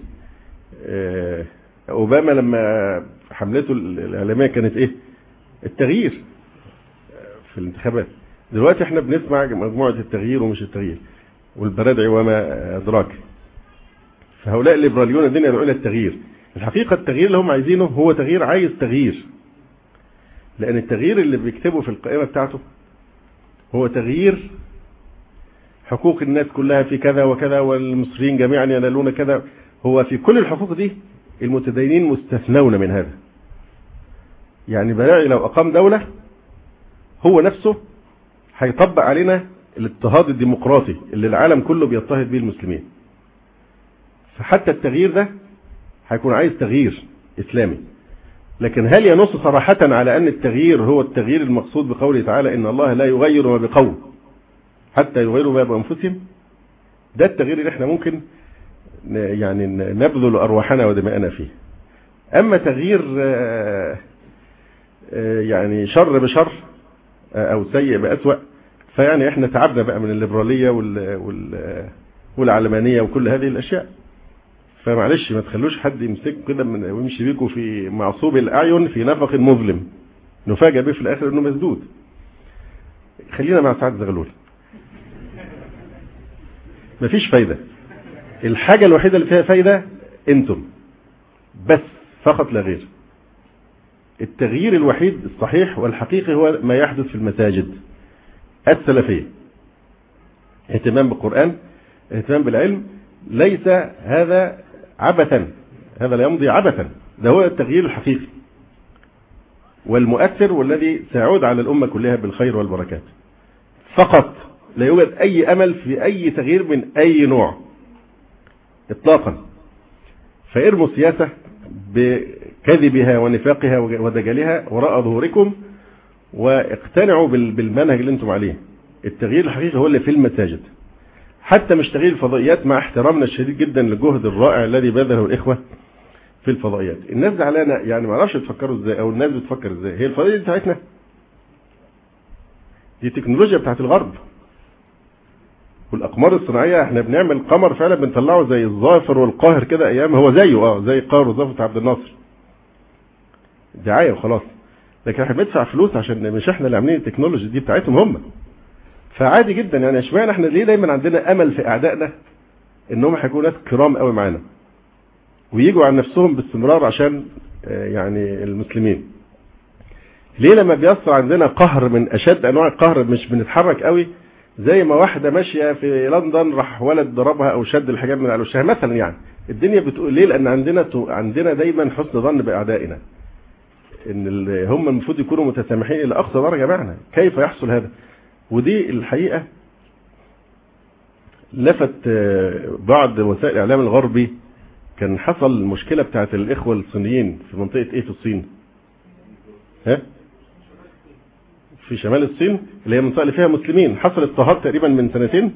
أوباما لما حملته الإعلامية كانت إيه؟ التغيير في الانتخابات. دلوقتي احنا بنسمع مجموعة التغيير ومش التغيير والبرادعي وما أدراك. فهؤلاء الليبراليون الذين يدعون إلى التغيير، الحقيقة التغيير اللي هم عايزينه هو تغيير عايز تغيير، لأن التغيير اللي بيكتبه في القائمة بتاعته هو تغيير حقوق الناس كلها في كذا وكذا والمصريين جميعا ينالون كذا. هو في كل الحقوق دي المتدينين مستثنون من هذا. يعني بلاغي لو أقام دولة هو نفسه هيطبق علينا الاضطهاد الديمقراطي اللي العالم كله بيضطهد به المسلمين. فحتى التغيير ده هيكون عايز تغيير إسلامي. لكن هل ينص صراحة على أن التغيير هو التغيير المقصود بقوله تعالى إن الله لا يغير ما بقوم حتى يغيروا ما بأنفسهم؟ ده التغيير اللي احنا ممكن يعني نبذل أرواحنا ودماءنا فيه. أما تغيير يعني شر بشر أو سيء بأسوأ، فيعني احنا تعبنا بقى من الليبرالية والعلمانية وكل هذه الأشياء. فمعلش ما تخلوش حد يمسك كده ويمشي بيكم في معصوب الأعين في نفق مظلم نفاجأ به في الآخر إنه مسدود. خلينا مع سعد زغلول. مفيش فايدة. الحاجة الوحيدة اللي فيها فايدة انتم بس فقط لا غير. التغيير الوحيد الصحيح والحقيقي هو ما يحدث في المساجد السلفية. اهتمام بالقرآن، اهتمام بالعلم، ليس هذا عبثا، هذا لا يمضي عبثا، ده هو التغيير الحقيقي والمؤثر والذي سيعود على الأمة كلها بالخير والبركات. فقط لا يوجد أي أمل في أي تغيير من أي نوع إطلاقا. فارموا السياسة بكذبها ونفاقها ودجالها وراء ظهوركم، واقتنعوا بالمنهج اللي انتم عليه. التغيير الحقيقي هو اللي في المساجد، حتى مش تغيير الفضائيات، مع احترامنا الشديد جدا للجهد الرائع الذي بذله الإخوة في الفضائيات. الناس زعلانة، يعني ما اعرفش تفكروا ازاي، او الناس بتفكر ازاي. هي الفضائيات دي بتاعتنا، دي تكنولوجيا بتاعت الغرب. والاقمار الصناعيه احنا بنعمل قمر فعلا بنطلعه زي الظافر والقاهر كده ايام، هو زيه اه زي القاهر والظافر بتاع عبد الناصر، دعايه وخلاص. لكن احنا بندفع فلوس عشان مش احنا اللي عاملين التكنولوجيا دي، بتاعتهم هم. فعادي جدا يعني. اشمعنى احنا ليه دايما عندنا امل في اعدائنا انهم هيكونوا ناس كرام قوي معانا ويجوا عن نفسهم باستمرار عشان يعني المسلمين؟ ليه لما بيصل عندنا قهر من اشد انواع القهر مش بنتحرك قوي؟ زي ما واحده ماشيه في لندن راح ولد ضربها او شد الحجاب من على وشها مثلا، يعني الدنيا بتقول ليه؟ لان عندنا عندنا دايما حسن ظن باعدائنا، ان هم المفروض يكونوا متسامحين الى اقصى درجه معنا. كيف يحصل هذا؟ ودي الحقيقه لفت بعض وسائل الاعلام الغربي. كان حصل المشكله بتاعت الاخوه الصينيين في منطقه ايه في الصين؟ ها؟ في شمال الصين اللي هي المنطقه اللي فيها مسلمين. حصل اضطهاد تقريبا من سنتين.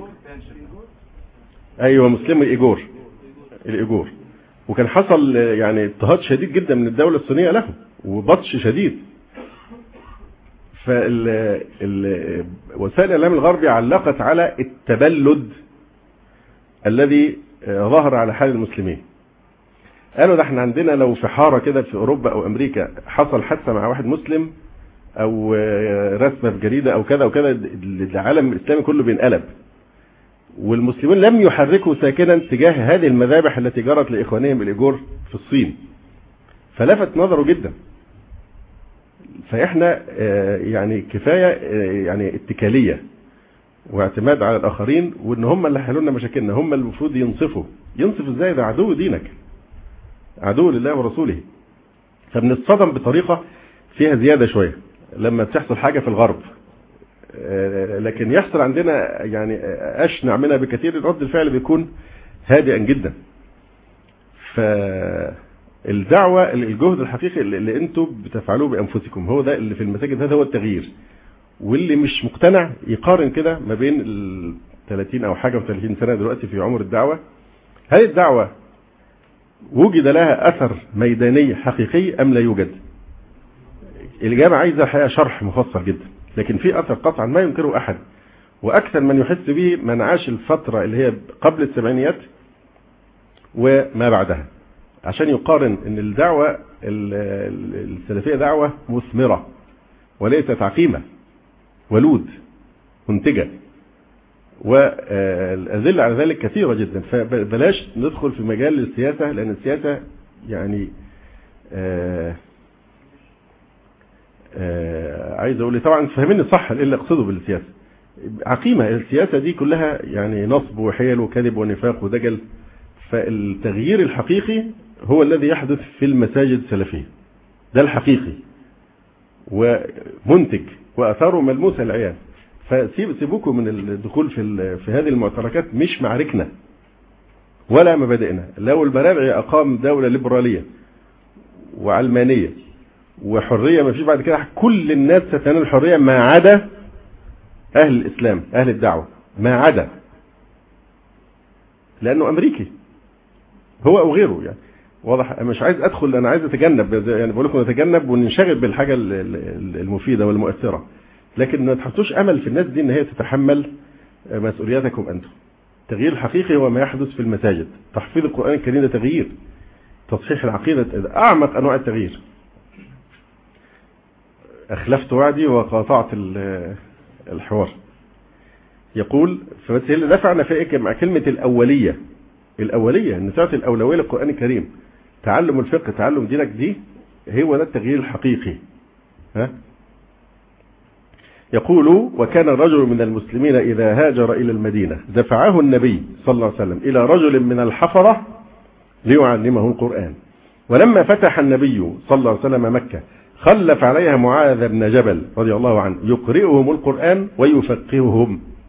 ايوه مسلم الايجور الايجور وكان حصل يعني اضطهاد شديد جدا من الدوله الصينيه له وبطش شديد. فال وسائل الاعلام الغربي علقت على التبلد الذي ظهر على حال المسلمين. قالوا ده احنا عندنا لو في حاره كده في اوروبا او امريكا حصل حادثه مع واحد مسلم او رسمه في جريده او كذا وكذا، العالم الاسلامي كله بينقلب، والمسلمين لم يحركوا ساكنا تجاه هذه المذابح التي جرت لاخوانهم الايجور في الصين. فلفت نظره جدا. فاحنا يعني كفايه يعني اتكاليه واعتماد على الاخرين، وان هم اللي حلوا لنا مشاكلنا، هم اللي المفروض ينصفوا. ينصف ازاي؟ ده عدو دينك، عدو لله ورسوله. فبنتصدم بطريقه فيها زياده شويه لما بتحصل حاجه في الغرب، لكن يحصل عندنا يعني اشنع منها بكثير. رد الفعل بيكون هادئا جدا. فالدعوه الجهد الحقيقي اللي انتم بتفعلوه بانفسكم هو ده اللي في المساجد، هذا هو التغيير. واللي مش مقتنع يقارن كده ما بين ال ثلاثين او حاجه وثلاثين سنه دلوقتي في عمر الدعوه. هل الدعوه وجد لها اثر ميداني حقيقي ام لا يوجد؟ الاجابه عايزه الحقيقه شرح مفصل جدا، لكن في اثر قطعا ما ينكره احد، واكثر من يحس به من عاش الفتره اللي هي قبل السبعينيات وما بعدها، عشان يقارن ان الدعوه السلفيه دعوه مثمره وليست عقيمه، ولود منتجه، والأدلة على ذلك كثيرة جدا. فبلاش ندخل في مجال السياسة، لأن السياسة يعني آآ آآ عايز أقول طبعا فهمني صح إيه اللي أقصده بالسياسة. عقيمة السياسة دي كلها يعني نصب وحيل وكذب ونفاق ودجل. فالتغيير الحقيقي هو الذي يحدث في المساجد السلفية، ده الحقيقي ومنتج وأثاره ملموسة العيان. فسيب سيبوكم من الدخول في في هذه المعتركات، مش معاركنا ولا مبادئنا. لو البرابعي أقام دولة ليبرالية وعلمانية وحرية، ما فيش بعد كده، كل الناس ستنال الحرية ما عدا أهل الإسلام أهل الدعوة، ما عدا، لأنه أمريكي هو أو غيره. يعني واضح. مش عايز أدخل، أنا عايز أتجنب، يعني بقول لكم نتجنب وننشغل بالحاجة المفيدة والمؤثرة، لكن ما تحطوش امل في الناس دي ان هي تتحمل مسؤولياتكم انتم. التغيير الحقيقي هو ما يحدث في المساجد. تحفيظ القرآن الكريم ده تغيير، تصحيح العقيدة ده اعمق انواع التغيير. اخلفت وعدي وقاطعت الحوار. يقول فبس اللي دفعنا في مع كلمة الاولية. الاولية ان تعطي الاولوية للقرآن الكريم، تعلم الفقه، تعلم دينك، دي هو ده التغيير الحقيقي. ها يقول وكان رجل من المسلمين إذا هاجر إلى المدينة دفعه النبي صلى الله عليه وسلم إلى رجل من الحفرة ليعلمه القرآن. ولما فتح النبي صلى الله عليه وسلم مكة خلف عليها معاذ بن جبل رضي الله عنه يقرئهم القرآن ويفقههم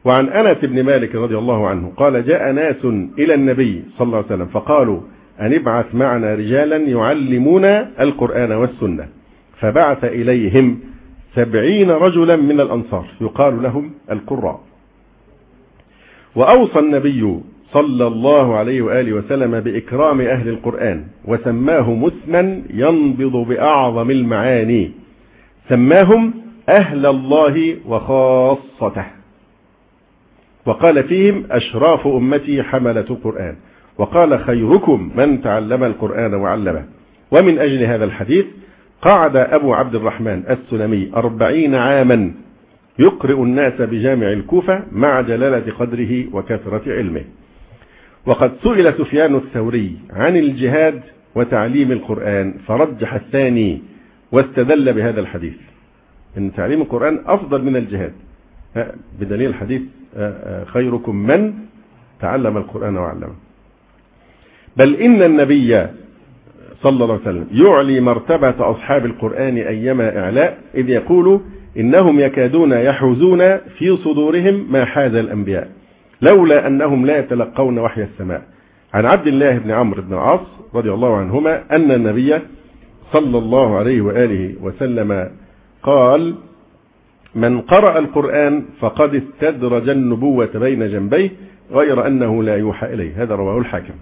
وعن أنس بن مالك رضي الله عنه قال جاء ناس إلى النبي صلى الله عليه وسلم فقالوا أن ابعث معنا رجالا يعلمونا القرآن والسنة، فبعث إليهم سبعين رجلا من الأنصار يقال لهم القراء. وأوصى النبي صلى الله عليه وآله وسلم بإكرام أهل القرآن، وسماهم اسما ينبض بأعظم المعاني، سماهم أهل الله وخاصته، وقال فيهم أشراف أمتي حملة القرآن، وقال خيركم من تعلم القرآن وعلمه. ومن أجل هذا الحديث قعد أبو عبد الرحمن السلمي أربعين عاما يقرئ الناس بجامع الكوفة مع جلالة قدره وكثرة علمه. وقد سئل سفيان الثوري عن الجهاد وتعليم القرآن فرجح الثاني، واستدل بهذا الحديث أن تعليم القرآن أفضل من الجهاد، بدليل الحديث خيركم من تعلم القرآن وعلمه. بل إن النبي صلى الله عليه وسلم يعلي مرتبة أصحاب القرآن أيما إعلاء، إذ يقول إنهم يكادون يحوزون في صدورهم ما حاز الأنبياء لولا أنهم لا يتلقون وحي السماء. عن عبد الله بن عمرو بن العاص رضي الله عنهما أن النبي صلى الله عليه وآله وسلم قال من قرأ القرآن فقد استدرج النبوة بين جنبيه غير أنه لا يوحى إليه. هذا رواه الحاكم.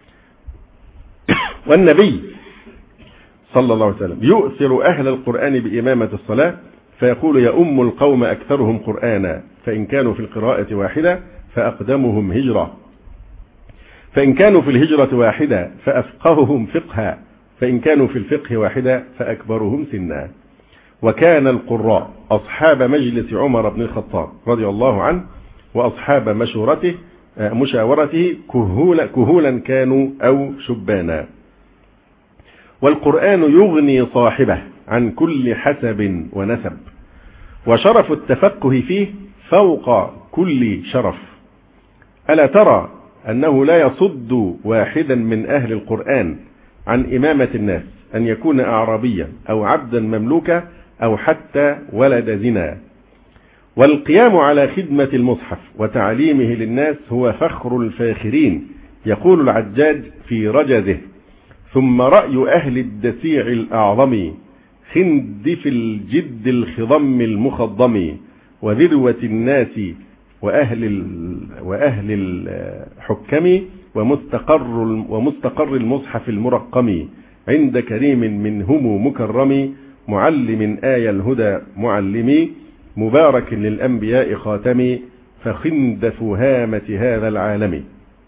والنبي صلى الله عليه وسلم يؤثر أهل القرآن بإمامة الصلاة، فيقول يؤم القوم أكثرهم قرآنا، فإن كانوا في القراءة واحدة فأقدمهم هجرة، فإن كانوا في الهجرة واحدة فأفقههم فقها، فإن كانوا في الفقه واحدة فأكبرهم سنا. وكان القراء أصحاب مجلس عمر بن الخطاب رضي الله عنه وأصحاب مشورته مشاورته كهولا, كهولا كانوا أو شبانا. والقرآن يغني صاحبه عن كل حسب ونسب، وشرف التفقه فيه فوق كل شرف. ألا ترى أنه لا يصد واحدا من أهل القرآن عن إمامة الناس أن يكون أعرابيا أو عبدا مملوكا أو حتى ولد زنا. والقيام على خدمة المصحف وتعليمه للناس هو فخر الفاخرين. يقول العجاج في رجزه ثم رأي أهل الدسيع الأعظم خندف الجد الخضم المخضم، وذروة الناس وأهل وأهل الحكم ومستقر ومستقر المصحف المرقم، عند كريم منهم مكرم، معلم آية الهدى معلمي، مبارك للأنبياء خاتمي، فخندف هامة هذا العالم.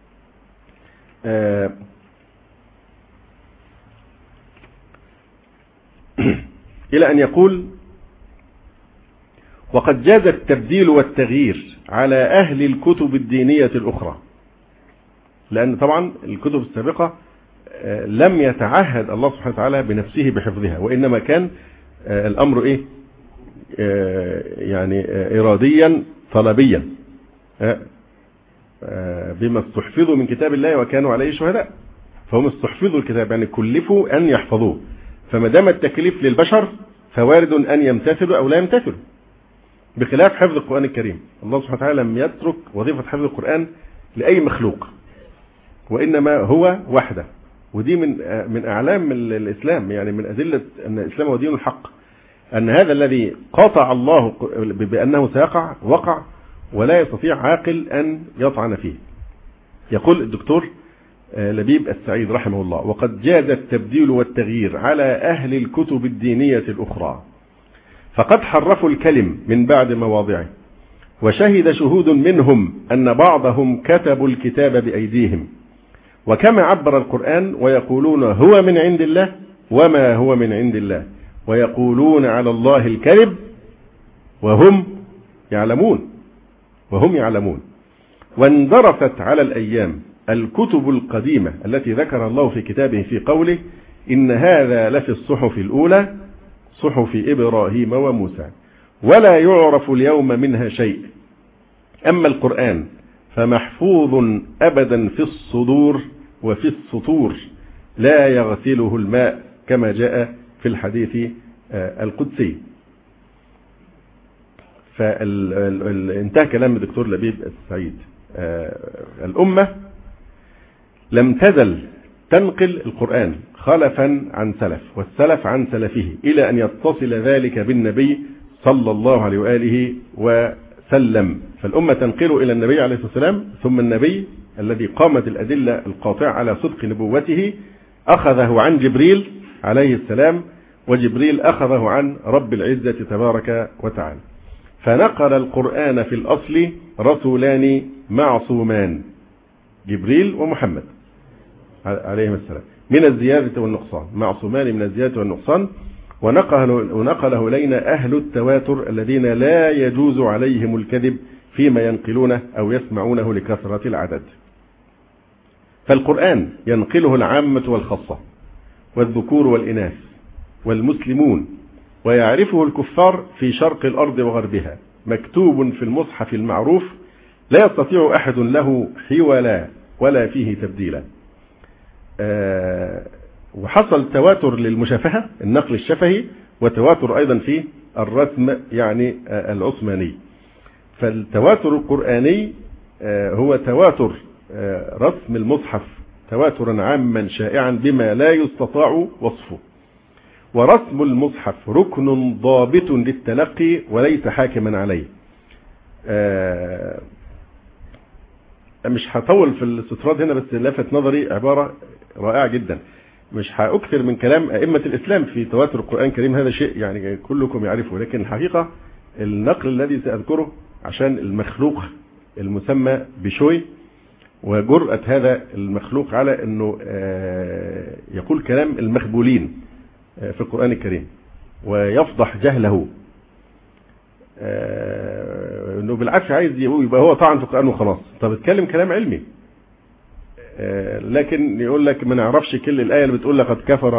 آه إلى أن يقول وقد جاز التبديل والتغيير على أهل الكتب الدينية الأخرى، لأن طبعا الكتب السابقة لم يتعهد الله سبحانه وتعالى بنفسه بحفظها، وإنما كان الأمر إيه يعني إراديا طلبيا بما استحفظوا من كتاب الله وكانوا عليه شهداء، فهم استحفظوا الكتاب يعني كلفوا أن يحفظوه، فما دام التكليف للبشر فوارد أن يمتثلوا أو لا يمتثلوا، بخلاف حفظ القرآن الكريم. الله سبحانه وتعالى لم يترك وظيفة حفظ القرآن لأي مخلوق، وإنما هو وحده. ودي من من أعلام الإسلام، يعني من أدلة أن الإسلام هو دين الحق، أن هذا الذي قاطع الله بأنه سيقع وقع، ولا يستطيع عاقل أن يطعن فيه. يقول الدكتور لبيب السعيد رحمه الله وقد جاز التبديل والتغيير على أهل الكتب الدينية الأخرى، فقد حرفوا الكلم من بعد مواضعه، وشهد شهود منهم أن بعضهم كتبوا الكتاب بأيديهم، وكما عبر القرآن ويقولون هو من عند الله وما هو من عند الله، ويقولون على الله الكذب وهم يعلمون وهم يعلمون. واندرست على الأيام الكتب القديمة التي ذكر الله في كتابه في قوله إن هذا لفي الصحف الأولى صحف إبراهيم وموسى، ولا يعرف اليوم منها شيء. أما القرآن فمحفوظ أبدا في الصدور وفي السطور، لا يغسله الماء كما جاء في الحديث القدسي. فانتهى كلام الدكتور لبيب السعيد. الأمة لم تزل تنقل القرآن خلفا عن سلف والسلف عن سلفه إلى أن يتصل ذلك بالنبي صلى الله عليه وآله وسلم. فالأمة تنقل إلى النبي عليه الصلاة والسلام، ثم النبي الذي قامت الأدلة القاطعة على صدق نبوته أخذه عن جبريل عليه السلام، وجبريل أخذه عن رب العزة تبارك وتعالى. فنقل القرآن في الأصل رسولان معصومان، جبريل ومحمد عليهم السلام، من الزيادة والنقصان، معصومان من الزيادة والنقصان. ونقله, ونقله إلينا أهل التواتر الذين لا يجوز عليهم الكذب فيما ينقلونه أو يسمعونه لكثرة العدد. فالقرآن ينقله العامة والخاصة والذكور والإناث والمسلمون، ويعرفه الكفار في شرق الأرض وغربها، مكتوب في المصحف المعروف لا يستطيع أحد له حولا ولا فيه تبديلا. أه وحصل تواتر للمشافهة النقل الشفهي، وتواتر أيضا في الرسم يعني أه العثماني. فالتواتر القرآني أه هو تواتر أه رسم المصحف تواترا عاما شائعا بما لا يستطاع وصفه. ورسم المصحف ركن ضابط للتلقي وليس حاكما عليه. أه مش هطول في الاستطراد هنا، بس لفت نظري عبارة رائعة جدا. مش هأكثر من كلام أئمة الإسلام في تواتر القرآن الكريم، هذا شيء يعني كلكم يعرفه، لكن الحقيقة النقل الذي سأذكره عشان المخلوق المسمى بشوي وجرأة هذا المخلوق على أنه يقول كلام المخبولين في القرآن الكريم ويفضح جهله، انه بالعكس عايز يبقى هو طعن في القرآن وخلاص. طب اتكلم كلام علمي، لكن يقول لك ما نعرفش كل الآية اللي بتقول لقد كفر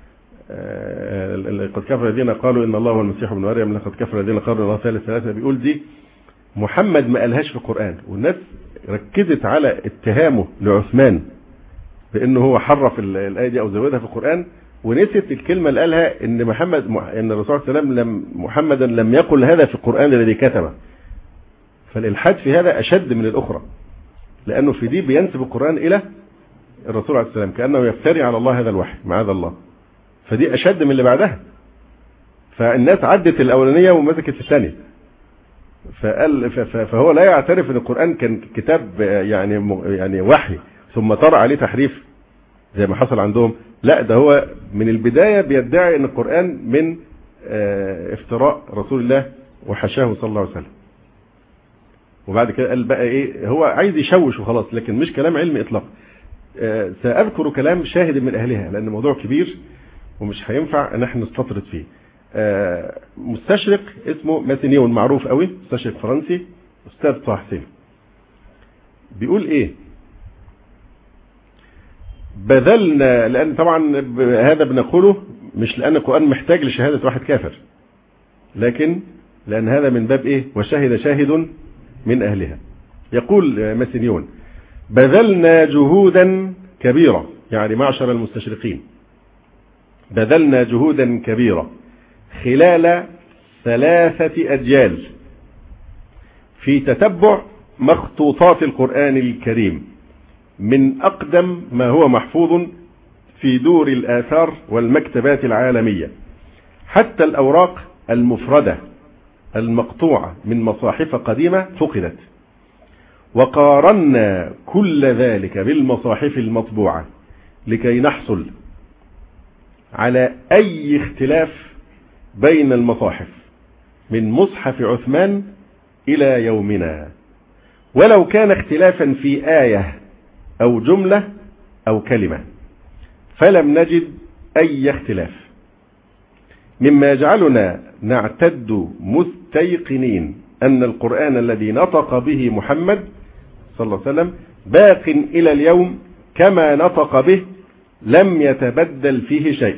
قد كفر الذين قالوا ان الله هو المسيح ابن مريم، لقد كفر الذين قالوا الله ثالث ثلاثة. بيقول دي محمد ما قالهاش في القرآن، والناس ركزت على اتهامه لعثمان بانه هو حرف الآية دي او زودها في القرآن، ونسيت الكلمة اللي قالها ان محمد ان الرسول صلى الله عليه وسلم لم محمدا لم يقل هذا في القرآن الذي كتبه. فالإلحاد في هذا أشد من الأخرى، لأنه في دي بينسب القرآن إلى الرسول عليه السلام كأنه يفتري على الله هذا الوحي معاذ الله، فدي أشد من اللي بعدها. فالناس عدت الأولانية ومسكت في الثانية، فقال فهو لا يعترف ان القرآن كان كتاب يعني يعني وحي ثم طرأ عليه تحريف زي ما حصل عندهم. لا، ده هو من البداية بيدعي ان القرآن من افتراء رسول الله وحشاه صلى الله عليه وسلم. وبعد كده قال بقى ايه، هو عايز يشوش وخلاص، لكن مش كلام علمي اطلاقا. سأذكر كلام شاهد من اهلها لان الموضوع كبير ومش هينفع ان احنا نستطرد فيه. مستشرق اسمه ماسينيون معروف قوي، مستشرق فرنسي، استاذ طه حسين، بيقول ايه: بذلنا، لان طبعا هذا بنقوله مش لان القرآن محتاج لشهادة واحد كافر، لكن لان هذا من باب ايه، وشهد شاهد من اهلها. يقول ماسينيون: بذلنا جهودا كبيرة، يعني معشر المستشرقين بذلنا جهودا كبيرة خلال ثلاثة أجيال في تتبع مخطوطات القرآن الكريم من أقدم ما هو محفوظ في دور الآثار والمكتبات العالمية حتى الأوراق المفردة المقطوعة من مصاحف قديمة فقدت، وقارنا كل ذلك بالمصاحف المطبوعة لكي نحصل على أي اختلاف بين المصاحف من مصحف عثمان إلى يومنا، ولو كان اختلافا في آية أو جملة أو كلمة، فلم نجد أي اختلاف، مما يجعلنا نعتد مستيقنين أن القرآن الذي نطق به محمد صلى الله عليه وسلم باق إلى اليوم كما نطق به، لم يتبدل فيه شيء.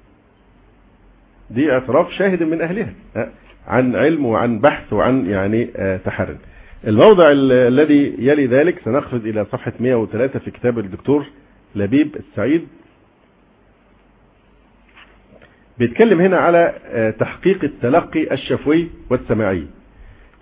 دي اعتراف شاهد من أهلها عن علم وعن بحث وعن يعني تحرر. الموضع الذي يلي ذلك سنقفز إلى صفحة مئة وثلاثة في كتاب الدكتور لبيب السعيد، بيتكلم هنا على تحقيق التلقي الشفوي والسماعي.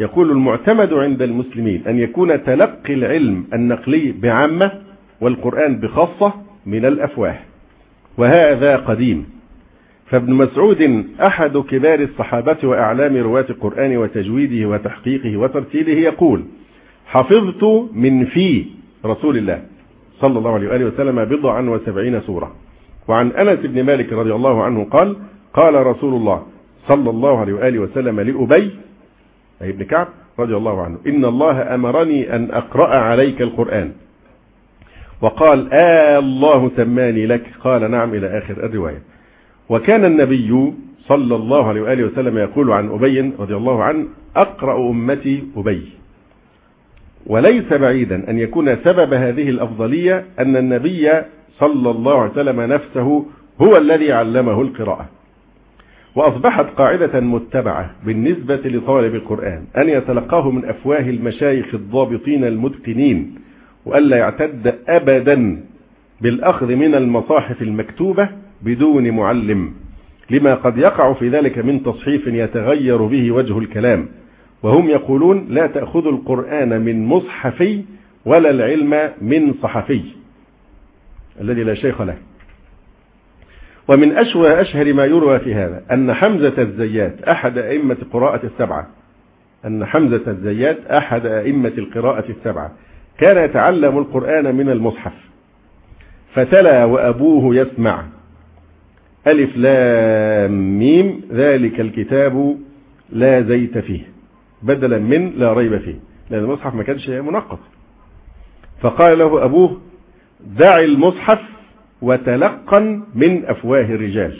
يقول المعتمد عند المسلمين أن يكون تلقي العلم النقلي بعامة والقرآن بخاصة من الأفواه، وهذا قديم. فابن مسعود أحد كبار الصحابة وأعلام رواة القرآن وتجويده وتحقيقه وترتيله يقول: حفظت من في رسول الله صلى الله عليه وآله وسلم بضعا وسبعين سورة. وعن أنس بن مالك رضي الله عنه قال: قال رسول الله صلى الله عليه وآله وسلم لأبي أي بن كعب رضي الله عنه: إن الله أمرني أن أقرأ عليك القرآن. وقال: آه الله سماني لك؟ قال: نعم، إلى آخر الرواية. وكان النبي صلى الله عليه وآله وسلم يقول عن أبي رضي الله عنه: أقرأ أمتي أبي. وليس بعيدا أن يكون سبب هذه الأفضلية أن النبي صلى الله عليه وسلم نفسه هو الذي علمه القراءة. وأصبحت قاعدة متبعة بالنسبة لطالب القرآن أن يتلقاه من أفواه المشايخ الضابطين المتقنين، وألا يعتد أبدا بالأخذ من المصاحف المكتوبة بدون معلم، لما قد يقع في ذلك من تصحيف يتغير به وجه الكلام. وهم يقولون: لا تأخذوا القرآن من مصحفي ولا العلم من صحفي الذي لا شيخ له. ومن أشوى أشهر ما يروى في هذا أن حمزة الزيات أحد أئمة القراءة السبعة أن حمزة الزيات أحد أئمة القراءة السبعة كان يتعلم القرآن من المصحف، فتلا وأبوه يسمع: ألف لام ميم ذلك الكتاب لا زيت فيه، بدلا من لا ريب فيه، لأن المصحف ما كانش منقط. فقال له أبوه: دع المصحف وتلقن من أفواه الرجال.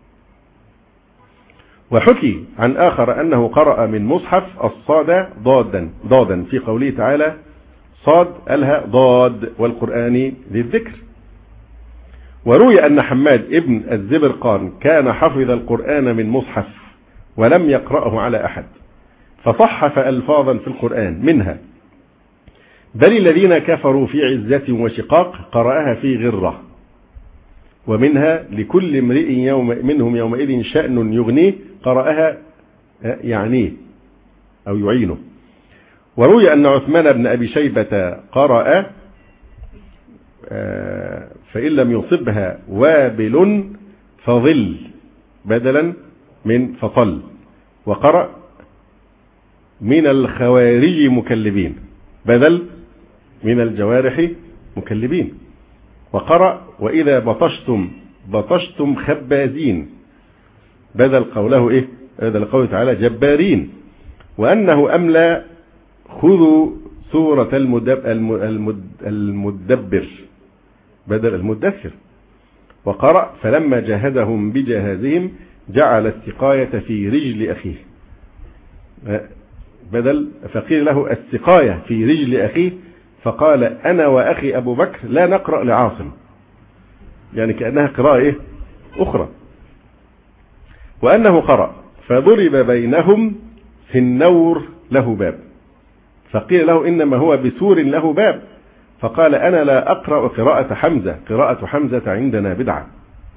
وحكي عن آخر أنه قرأ من مصحف الصاد ضادا ضادا في قوله تعالى: صاد ألها ضاد والقرآن ذي الذكر. وروي أن حماد ابن الزبرقان كان حفظ القرآن من مصحف ولم يقرأه على أحد، فصحف ألفاظا في القرآن منها: بل الذين كفروا في عزة وشقاق قرأها في غرة، ومنها لكل امرئ يوم منهم يومئذ شأن يغنيه قرأها يعنيه أو يعينه. وروي أن عثمان بن أبي شيبة قرأ فإن لم يصبها وابل فظل بدلا من فطل، وقرأ من الخوارج مكلبين بدل من الجوارح مكلبين، وقرأ وإذا بطشتم بطشتم خبازين بدل قوله إيه بدل قوله تعالى جبارين. وأنه أملى خذوا سورة المدبر بدل المدثر، وقرأ فلما جاهدهم بجهازهم جعل السقاية في رجل أخيه بدل فقيل له السقاية في رجل أخيه، فقال أنا وأخي أبو بكر لا نقرأ لعاصم، يعني كأنها قراءة إيه أخرى. وأنه قرأ فضرب بينهم في النور له باب، فقيل له إنما هو بسور له باب، فقال أنا لا أقرأ قراءة حمزة، قراءة حمزة عندنا بدعة.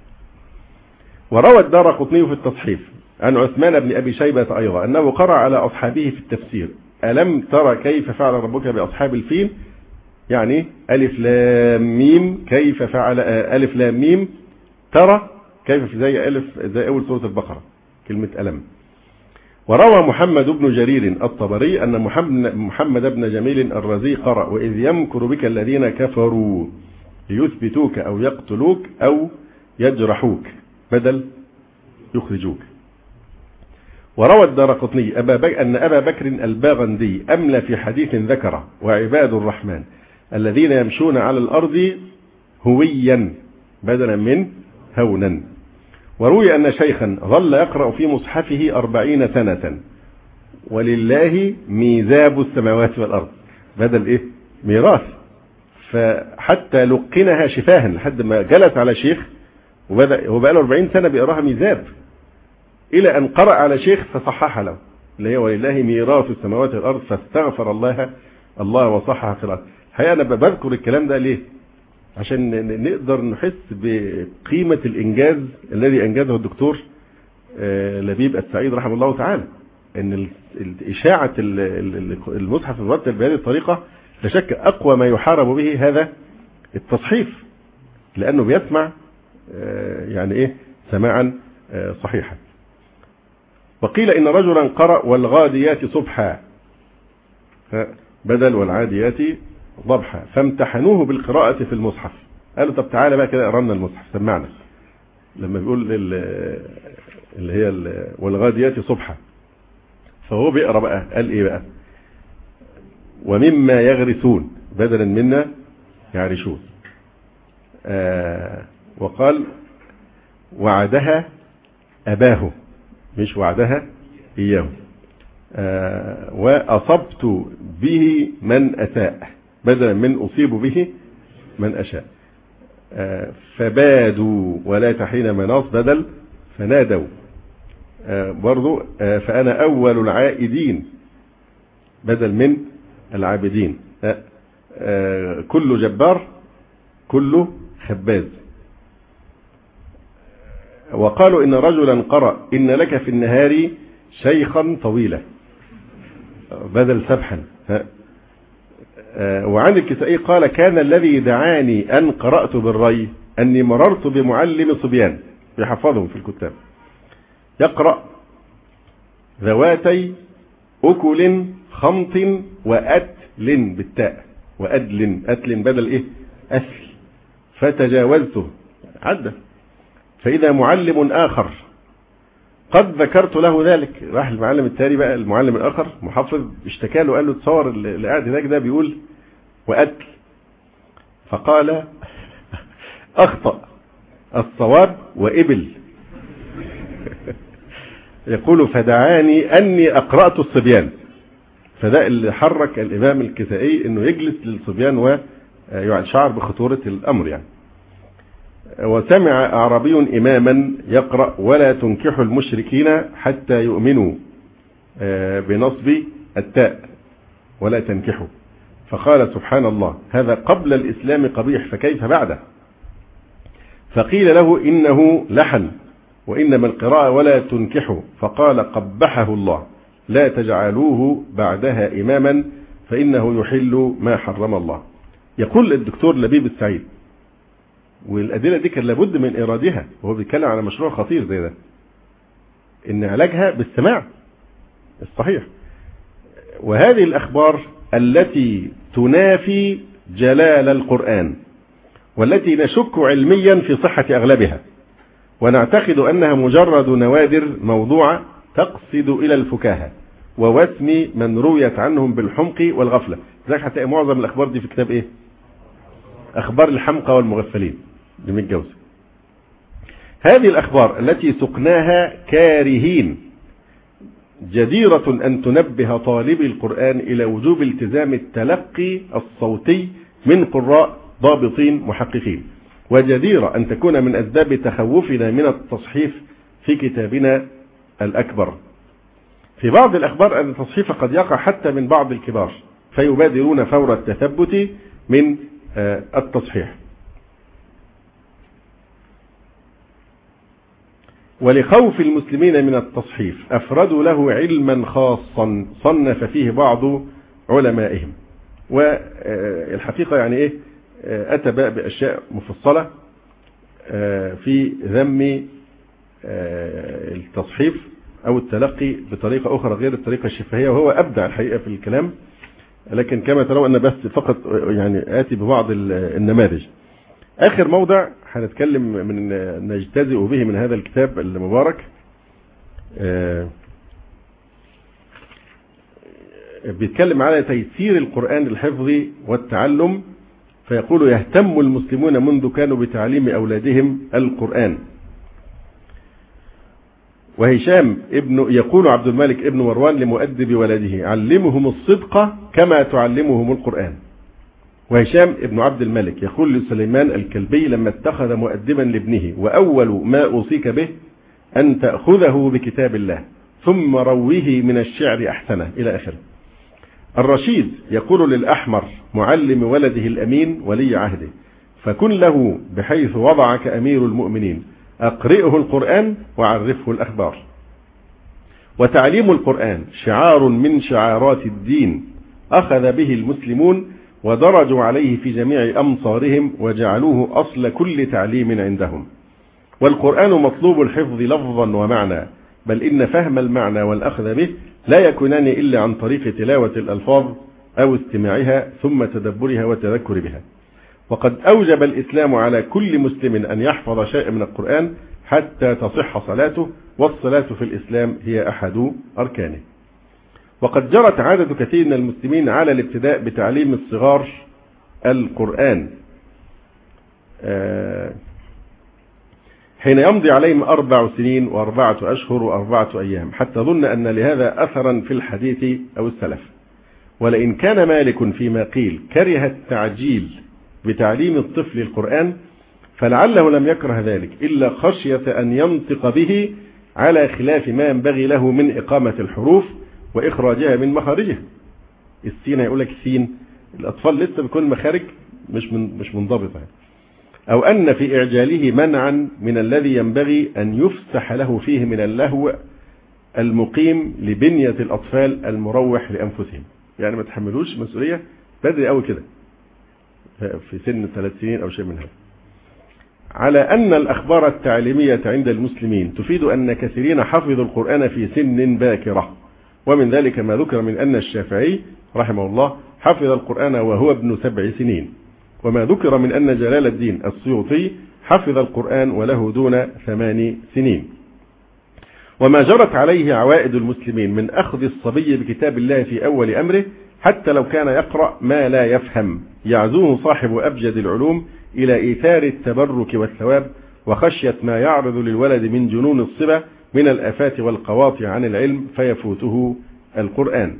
وروى الدارقطني في التصحيف عن عثمان بن أبي شيبة أيضا أنه قرأ على أصحابه في التفسير: ألم ترى كيف فعل ربك بأصحاب الفيل، يعني ألف لام ميم كيف فعل ألف لام ميم ترى كيف زي ألف زي أول سورة البقرة كلمة ألم. وروى محمد بن جرير الطبري أن محمد, محمد بن جميل الرازي قرأ: وإذ يمكر بك الذين كفروا ليثبتوك أو يقتلوك أو يجرحوك بدل يخرجوك. وروى الدارقطني أن أبا بكر الباغندي أملى في حديث ذكره: وعباد الرحمن الذين يمشون على الأرض هويا بدلا من هونا. وروي أن شيخا ظل يقرأ في مصحفه أربعين سنة: ولله ميزاب السماوات والأرض بدل إيه ميراث، فحتى لقنها شفاها لحد ما جلس على شيخ وبدأ هو بقى له أربعين سنة بيقراها ميزاب، إلى أن قرأ على شيخ فصحح له اللي هي ولله ميراث السماوات والأرض، فاستغفر الله الله وصحح قراءته. الحقيقة أنا بذكر الكلام ده ليه؟ عشان نقدر نحس بقيمة الإنجاز الذي أنجزه الدكتور لبيب السعيد رحمه الله تعالى. ان اشاعه المصحف المرتل بهذه الطريقه لا شك اقوى ما يحارب به هذا التصحيف، لانه بيسمع يعني ايه سماعا صحيحا. وقيل ان رجلا قرأ والغاديات صبحا بدل والعاديات ضبحا، فامتحنوه بالقراءة في المصحف. قالوا طب تعالى بقى كده اقرا لنا المصحف سمعنا، لما بيقول اللي هي والغاديات صبحا، فهو بيقرا بقى قال ايه بقى؟ ومما يغرسون بدلا منا يعرشون. آه وقال وعدها أباه مش وعدها إياه. آه وأصبت به من أساء بدلا من أصيب به من أشاء. آه فبادوا ولا تحين مناص بدل فنادوا. آه برضو آه فأنا أول العائدين بدل من العابدين. آه آه كل جبار كل خباز. وقالوا إن رجلا قرأ إن لك في النهار شيخا طويلا بدل سبحا. وعن الكسائي قال كان الذي دعاني أن قرأت بالري أني مررت بمعلم صبيان يحفظهم في الكتاب يقرأ ذواتي أكل خمط وأتل بالتاء وأدل أتل بدل إيه أسل، فتجاوزته عدى. فإذا معلم آخر قد ذكرت له ذلك، راح المعلم التالي بقى المعلم الآخر محفظ اشتكى له قال له تصور اللي قاعد هناك ده بيقول وأكل، فقال أخطأ الصواب وإبل. يقول فدعاني أني أقرأت الصبيان، فده اللي حرك الإمام الكسائي أنه يجلس للصبيان ويشعر بخطورة الأمر يعني. وسمع أعرابي إماما يقرأ ولا تنكحوا المشركين حتى يؤمنوا بنصب التاء ولا تنكحوا، فقال سبحان الله هذا قبل الإسلام قبيح فكيف بعده؟ فقيل له إنه لحن وإنما القراءة ولا تنكحوا، فقال قبحه الله لا تجعلوه بعدها إماما فإنه يحل ما حرم الله. يقول الدكتور لبيب السعيد والأدلة دي كان لابد من إرادها وهو بيتكلم على مشروع خطير زي ده، إن علاجها بالسماع الصحيح. وهذه الأخبار التي تنافي جلال القرآن والتي نشك علميا في صحة أغلبها ونعتقد أنها مجرد نوادر موضوعة تقصد إلى الفكاهة ووسم من رويت عنهم بالحمق والغفلة. ذلك حتى معظم الأخبار دي في كتاب إيه؟ أخبار الحمقى والمغفلين لمتجوزي. هذه الأخبار التي سقناها كارهين جديرة أن تنبه طالبي القرآن إلى وجوب التزام التلقي الصوتي من قراء ضابطين محققين، وجديرة أن تكون من أسباب تخوفنا من التصحيف في كتابنا الأكبر. في بعض الأخبار أن التصحيف قد يقع حتى من بعض الكبار فيبادرون فور التثبت من التصحيح. ولخوف المسلمين من التصحيف أفردوا له علما خاصا صنف فيه بعض علمائهم، والحقيقة يعني إيه أتى بأشياء مفصلة في ذم التصحيف أو التلقي بطريقة أخرى غير الطريقة الشفهية، وهو أبدع الحقيقة في الكلام، لكن كما ترون أنا بس فقط يعني آتي ببعض النماذج. آخر موضع هنتكلم من نجتزئ به من هذا الكتاب المبارك بيتكلم على تيسير القرآن للحفظ والتعلم، فيقول يهتم المسلمون منذ كانوا بتعليم أولادهم القرآن. وهشام ابن يقول عبد الملك ابن مروان لمؤدب ولده علمهم الصدق كما تعلمهم القرآن. وهشام ابن عبد الملك يقول لسليمان الكلبي لما اتخذ مؤدبا لابنه وأول ما أوصيك به أن تأخذه بكتاب الله ثم رويه من الشعر أحسنه إلى آخره. الرشيد يقول للأحمر معلم ولده الأمين ولي عهده فكن له بحيث وضعك أمير المؤمنين أقرئه القرآن وعرفه الأخبار. وتعليم القرآن شعار من شعارات الدين أخذ به المسلمون ودرجوا عليه في جميع أمصارهم وجعلوه أصل كل تعليم عندهم. والقرآن مطلوب الحفظ لفظا ومعنى، بل إن فهم المعنى والأخذ به لا يكونان إلا عن طريق تلاوة الألفاظ أو استماعها ثم تدبرها والتذكر بها. وقد أوجب الإسلام على كل مسلم أن يحفظ شيء من القرآن حتى تصح صلاته، والصلاة في الإسلام هي أحد أركانه. وقد جرت عادة كثير من المسلمين على الابتداء بتعليم الصغار القرآن حين يمضي عليهم أربع سنين وأربعة أشهر وأربعة أيام، حتى ظن أن لهذا أثرا في الحديث أو السلف. ولئن كان مالك فيما قيل كره التعجيل بتعليم الطفل القرآن، فلعله لم يكره ذلك إلا خشية أن ينطق به على خلاف ما ينبغي له من إقامة الحروف وإخراجها من مخارجها. السين هيقول لك سين، الأطفال لسه بيكون مخارج مش من مش منضبطة، أو أن في إعجاله منعا من الذي ينبغي أن يفسح له فيه من اللهو المقيم لبنية الأطفال المروح لأنفسهم. يعني ما تحملوش مسؤولية بدري قوي كده في سن ثلاث سنين أو شيء من هذا. على أن الأخبار التعليمية عند المسلمين تفيد أن كثيرين حفظوا القرآن في سن باكرة، ومن ذلك ما ذكر من أن الشافعي رحمه الله حفظ القرآن وهو ابن سبع سنين، وما ذكر من أن جلال الدين السيوطي حفظ القرآن وله دون ثمان سنين. وما جرت عليه عوائد المسلمين من أخذ الصبي بكتاب الله في أول أمره، حتى لو كان يقرأ ما لا يفهم، يعزوه صاحب أبجد العلوم إلى إيثار التبرك والثواب، وخشية ما يعرض للولد من جنون الصبا من الآفات والقواطع عن العلم فيفوته القرآن.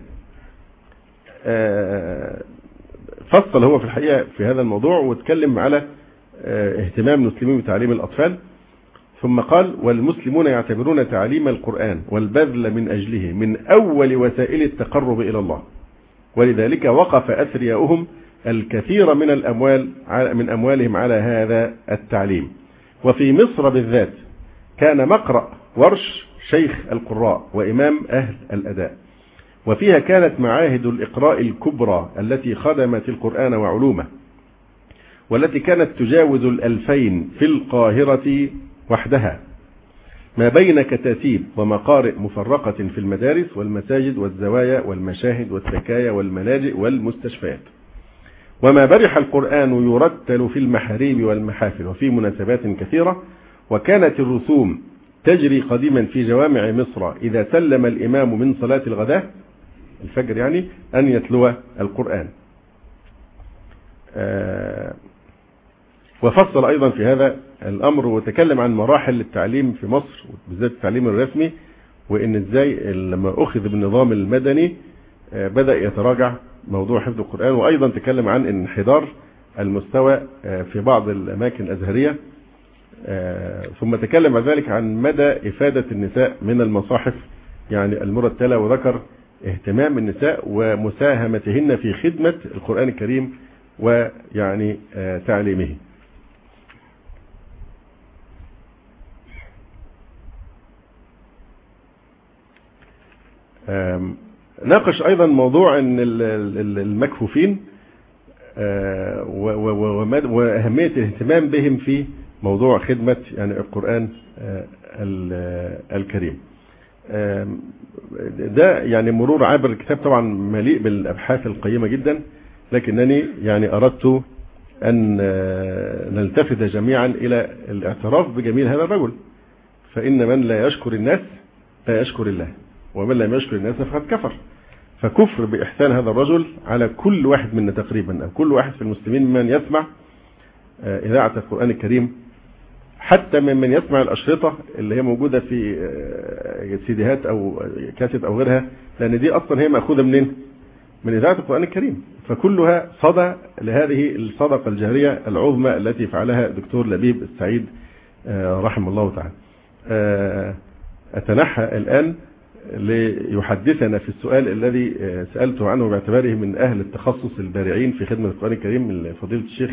فصل هو في الحقيقة في هذا الموضوع واتكلم على اهتمام المسلمين بتعليم الأطفال، ثم قال: والمسلمون يعتبرون تعليم القرآن والبذل من أجله من أول وسائل التقرب إلى الله، ولذلك وقف أثرياؤهم الكثير من الأموال من أموالهم على هذا التعليم. وفي مصر بالذات كان مقرأ ورش شيخ القراء وإمام أهل الأداء، وفيها كانت معاهد الإقراء الكبرى التي خدمت القرآن وعلومه، والتي كانت تجاوز الألفين في القاهرة وحدها، ما بين كتاتيب ومقارئ مفرقة في المدارس والمساجد والزوايا والمشاهد والسكايا والملاجئ والمستشفيات. وما برح القرآن يرتل في المحاريب والمحافل وفي مناسبات كثيرة، وكانت الرسوم تجري قديما في جوامع مصر إذا سلم الإمام من صلاة الغداء الفجر يعني أن يتلو القرآن. آه وفصل أيضا في هذا الأمر وتكلم عن مراحل التعليم في مصر بالذات التعليم الرسمي، وإن إزاي لما أخذ بالنظام المدني آه بدأ يتراجع موضوع حفظ القرآن، وأيضا تكلم عن انحدار المستوى آه في بعض الأماكن الأزهرية. آه ثم تكلم بعد ذلك عن مدى إفادة النساء من المصاحف يعني المرتلة، وذكر اهتمام النساء ومساهمتهن في خدمة القرآن الكريم ويعني آه تعليمه. ناقش أيضا موضوع أن المكفوفين وأهمية الاهتمام بهم في موضوع خدمة يعني القرآن الكريم. ده يعني مرور عابر الكتاب طبعا مليء بالأبحاث القيمة جدا، لكنني يعني أردت أن نلتفت جميعا إلى الاعتراف بجميل هذا الرجل، فإن من لا يشكر الناس لا يشكر الله، ومن لم يشكر الناس فقد كفر. فكفر بإحسان هذا الرجل على كل واحد منا تقريبا، أو كل واحد في المسلمين من يسمع إذاعة القرآن الكريم، حتى من من يسمع الأشرطة اللي هي موجودة في سيديهات أو كاسيت أو غيرها، لأن دي أصلا هي مأخوذة منين؟ من إذاعة القرآن الكريم. فكلها صدى لهذه الصدقة الجارية العظمى التي فعلها الدكتور لبيب السعيد رحمه الله تعالى. أتنحى الآن ليحدثنا في السؤال الذي سألته عنه باعتباره من أهل التخصص البارعين في خدمة القرآن الكريم من فضيلة الشيخ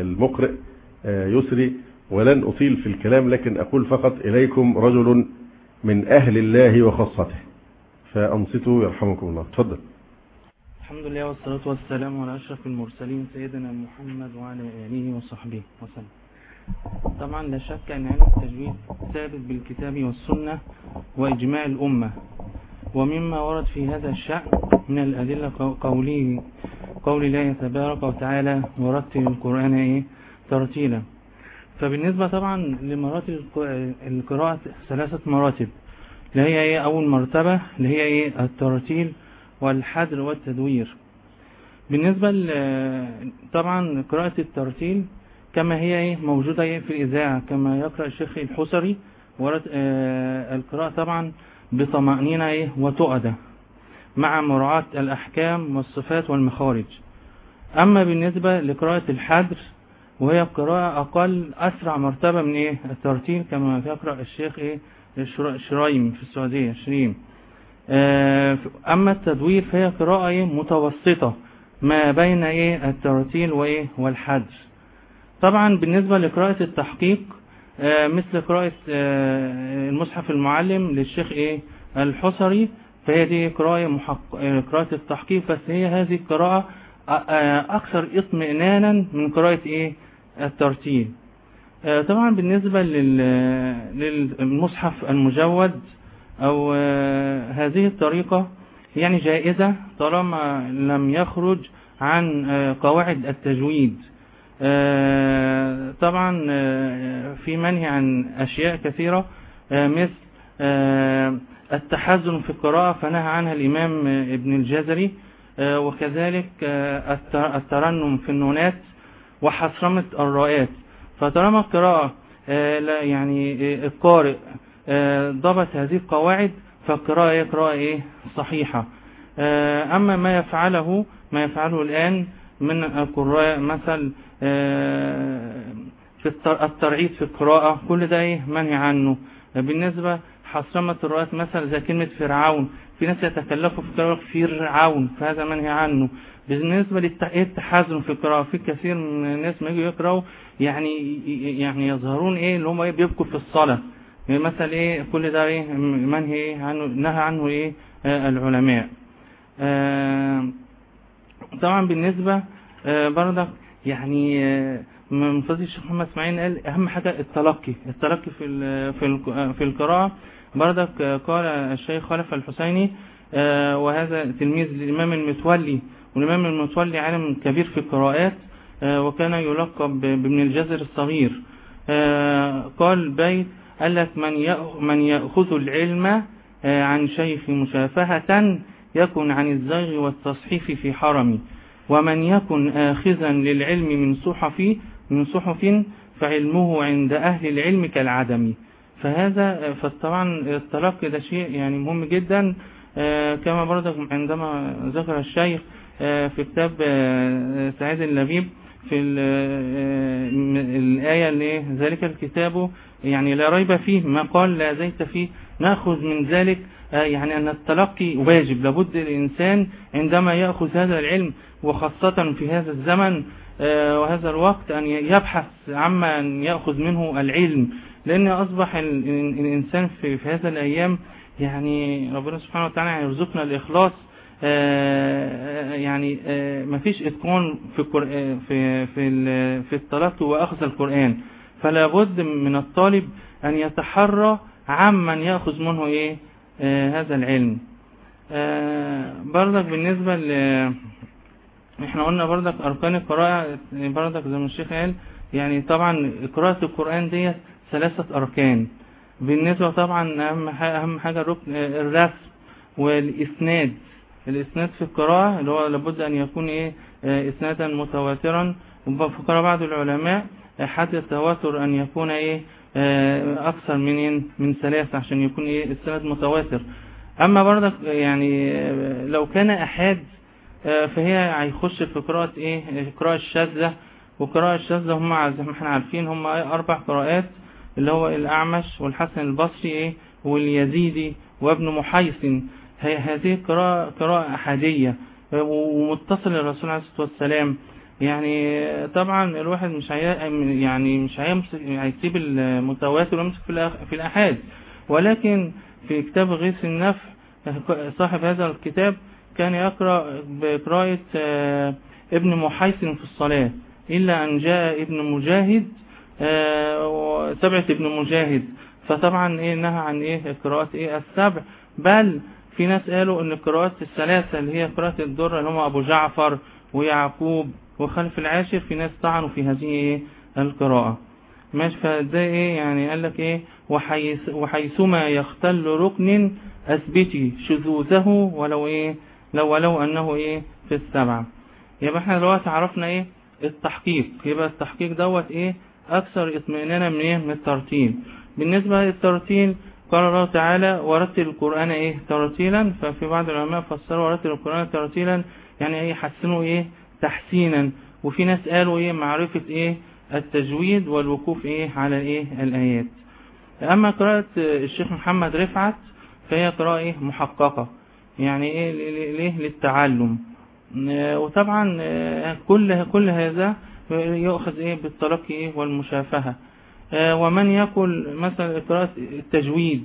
المقرئ يسري، ولن أطيل في الكلام، لكن أقول فقط إليكم رجل من أهل الله وخاصته، فأنصتوا يرحمكم الله. تفضل. الحمد لله والصلاة والسلام على أشرف المرسلين سيدنا محمد وعلى آله وصحبه وسلم. طبعا لا شك أن علم التجويد ثابت بالكتاب والسنة وإجماع الأمة، ومما ورد في هذا الشأن من الأدلة قوله قول الله تبارك وتعالى ورتل القرآن إيه ترتيلا. فبالنسبة طبعا لمراتب القراءة ثلاثة مراتب، اللي هي إيه أول مرتبة اللي هي إيه الترتيل والحذر والتدوير. بالنسبة طبعا قراءة الترتيل كما هي إيه موجودة إيه في الإذاعة كما يقرأ الشيخ الحسري، ورد آه القراءة طبعا بطمأنينة إيه وتؤدة مع مراعاة الأحكام والصفات والمخارج. أما بالنسبة لقراءة الحذر وهي قراءة أقل أسرع مرتبة من إيه الترتيل كما يقرأ الشيخ إيه الشرايم في السعودية شريم. آه أما التدوير فهي قراءة إيه متوسطة ما بين إيه الترتيل وإيه والحذر. طبعا بالنسبة لقراءة التحقيق آه مثل قراءة آه المصحف المعلم للشيخ إيه الحسري، فهي دي قراءة محق... قراءة التحقيق، بس هي هذه القراءة أكثر اطمئنانا من قراءة إيه الترتيل. آه طبعا بالنسبة لل... للمصحف المجود أو آه هذه الطريقة يعني جائزة طالما لم يخرج عن آه قواعد التجويد. آه طبعا آه في منهي عن أشياء كثيرة آه مثل آه التحزن في القراءة فنهى عنها الإمام ابن الجزري، آه وكذلك آه الترنم في النونات وحصرمة الراءات. فطالما القراءة آه لا يعني آه القارئ آه ضبط هذه القواعد فالقراءة قراءة إيه صحيحة. آه أما ما يفعله ما يفعله الآن من القراء مثل في الترعيد في القراءة كل ده ايه منهي عنه. بالنسبة حصرمة الرؤات مثلا زي كلمة فرعون، في ناس يتكلفوا في القراءة فرعون فهذا منهي عنه. بالنسبة للتحزن في القراءة في كثير من الناس ما يجوا يقرأوا يعني يعني يظهرون ايه اللي هم ايه بيبكوا في الصلاة مثلا ايه كل ده ايه منهي عنه نهى عنه ايه آه العلماء. آه طبعا بالنسبة آه برضك يعني آه من فضل الشيخ محمد اسماعيل قال اهم حاجة التلقي التلقي في في في القراءة. برضك آه قال الشيخ خلف الحسيني آه وهذا تلميذ الامام المتولي، والامام المتولي عالم كبير في القراءات آه وكان يلقب بابن الجزر الصغير. آه قال بيت قال لك من من يأخذ العلم آه عن شيخ مشافهة يكن عن الزيغ والتصحيف في حرمي، ومن يكن آخذا للعلم من صحف من صحف فعلمه عند أهل العلم كالعدم. فهذا فطبعا التلقي ده شيء يعني مهم جدا. آه كما برضك عندما ذكر الشيخ آه في كتاب آه سعيد اللبيب في الآية اللي ذلك الكتاب يعني لا ريب فيه ما قال لا زيت فيه، نأخذ من ذلك يعني أن التلقي واجب، لابد الإنسان عندما يأخذ هذا العلم وخاصة في هذا الزمن وهذا الوقت أن يبحث عما يأخذ منه العلم، لأن أصبح الإنسان في هذا الأيام يعني ربنا سبحانه وتعالى يرزقنا الإخلاص، يعني ما فيش إتقان في في في في التلقي وأخذ القرآن، فلا بد من الطالب أن يتحرى عمن يأخذ منه إيه آه هذا العلم. آه برضك بالنسبة ل احنا قلنا برضك أركان القراءة برضك زي ما الشيخ قال يعني طبعا قراءة القرآن دي ثلاثة أركان. بالنسبة طبعا أهم حاجة أهم حاجة الركن الرسم والإسناد. الإسناد في القراءة اللي هو لابد أن يكون إيه آه إسنادا متواترا، وفقر بعض العلماء حد التواتر أن يكون إيه أكثر من من ثلاثة عشان يكون إيه السند متواتر. أما برضك يعني لو كان أحاد فهي هيخش في قراءة إيه القراءة الشاذة، وقراءة الشاذة هم زي ما احنا عارفين هم أربع قراءات اللي هو الأعمش والحسن البصري إيه واليزيدي وابن محيصن. هذه قراءة قراءة أحادية ومتصل للرسول عليه الصلاة والسلام. يعني طبعا الواحد مش هي يعني مش هيمسك هيسيب المتواتر ويمسك في في الأحاد، ولكن في كتاب غيث النفع صاحب هذا الكتاب كان يقرأ بقراءة ابن محيصن في الصلاة، إلا أن جاء ابن مجاهد سبعة ابن مجاهد، فطبعا إيه نهى عن إيه قراءة إيه السبع، بل في ناس قالوا ان قراءات الثلاثة اللي هي قراءة الدر اللي هم ابو جعفر ويعقوب وخلف العاشر، في ناس طعنوا في هذه ايه القراءة. ماشي، فده ايه يعني قال لك ايه وحيث وحيثما يختل ركن اثبتي شذوذه ولو ايه لو ولو انه ايه في السبعة. يبقى احنا دلوقتي عرفنا ايه التحقيق، يبقى التحقيق دوت ايه اكثر اطمئنانا من ايه من الترتيل. بالنسبة للترتيل قال الله تعالى ورتل القرآن ايه ترتيلا، ففي بعض العلماء فسروا ورتل القرآن ترتيلا يعني ايه يحسنوا ايه تحسينا، وفي ناس قالوا ايه معرفة ايه التجويد والوقوف ايه على ايه الايات. اما قراءة الشيخ محمد رفعت فهي قراءة ايه محققة، يعني ايه ليه للتعلم، وطبعا كل كل هذا يؤخذ ايه بالتلقي ايه والمشافهة. ومن يقول مثلا قراءة التجويد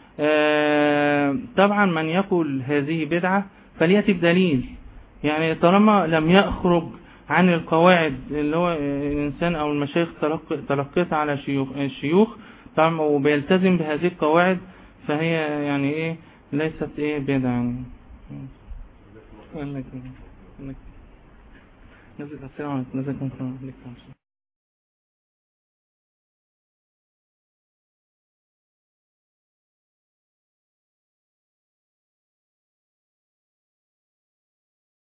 طبعا من يقول هذه بدعة فليأتي بدليل، يعني طالما لم يخرج عن القواعد اللي هو الإنسان أو المشايخ تلقيت على شيوخ الشيوخ طبعا وبيلتزم بهذه القواعد فهي يعني ايه ليست ايه بدعة يعني. نزل السلام عليكم.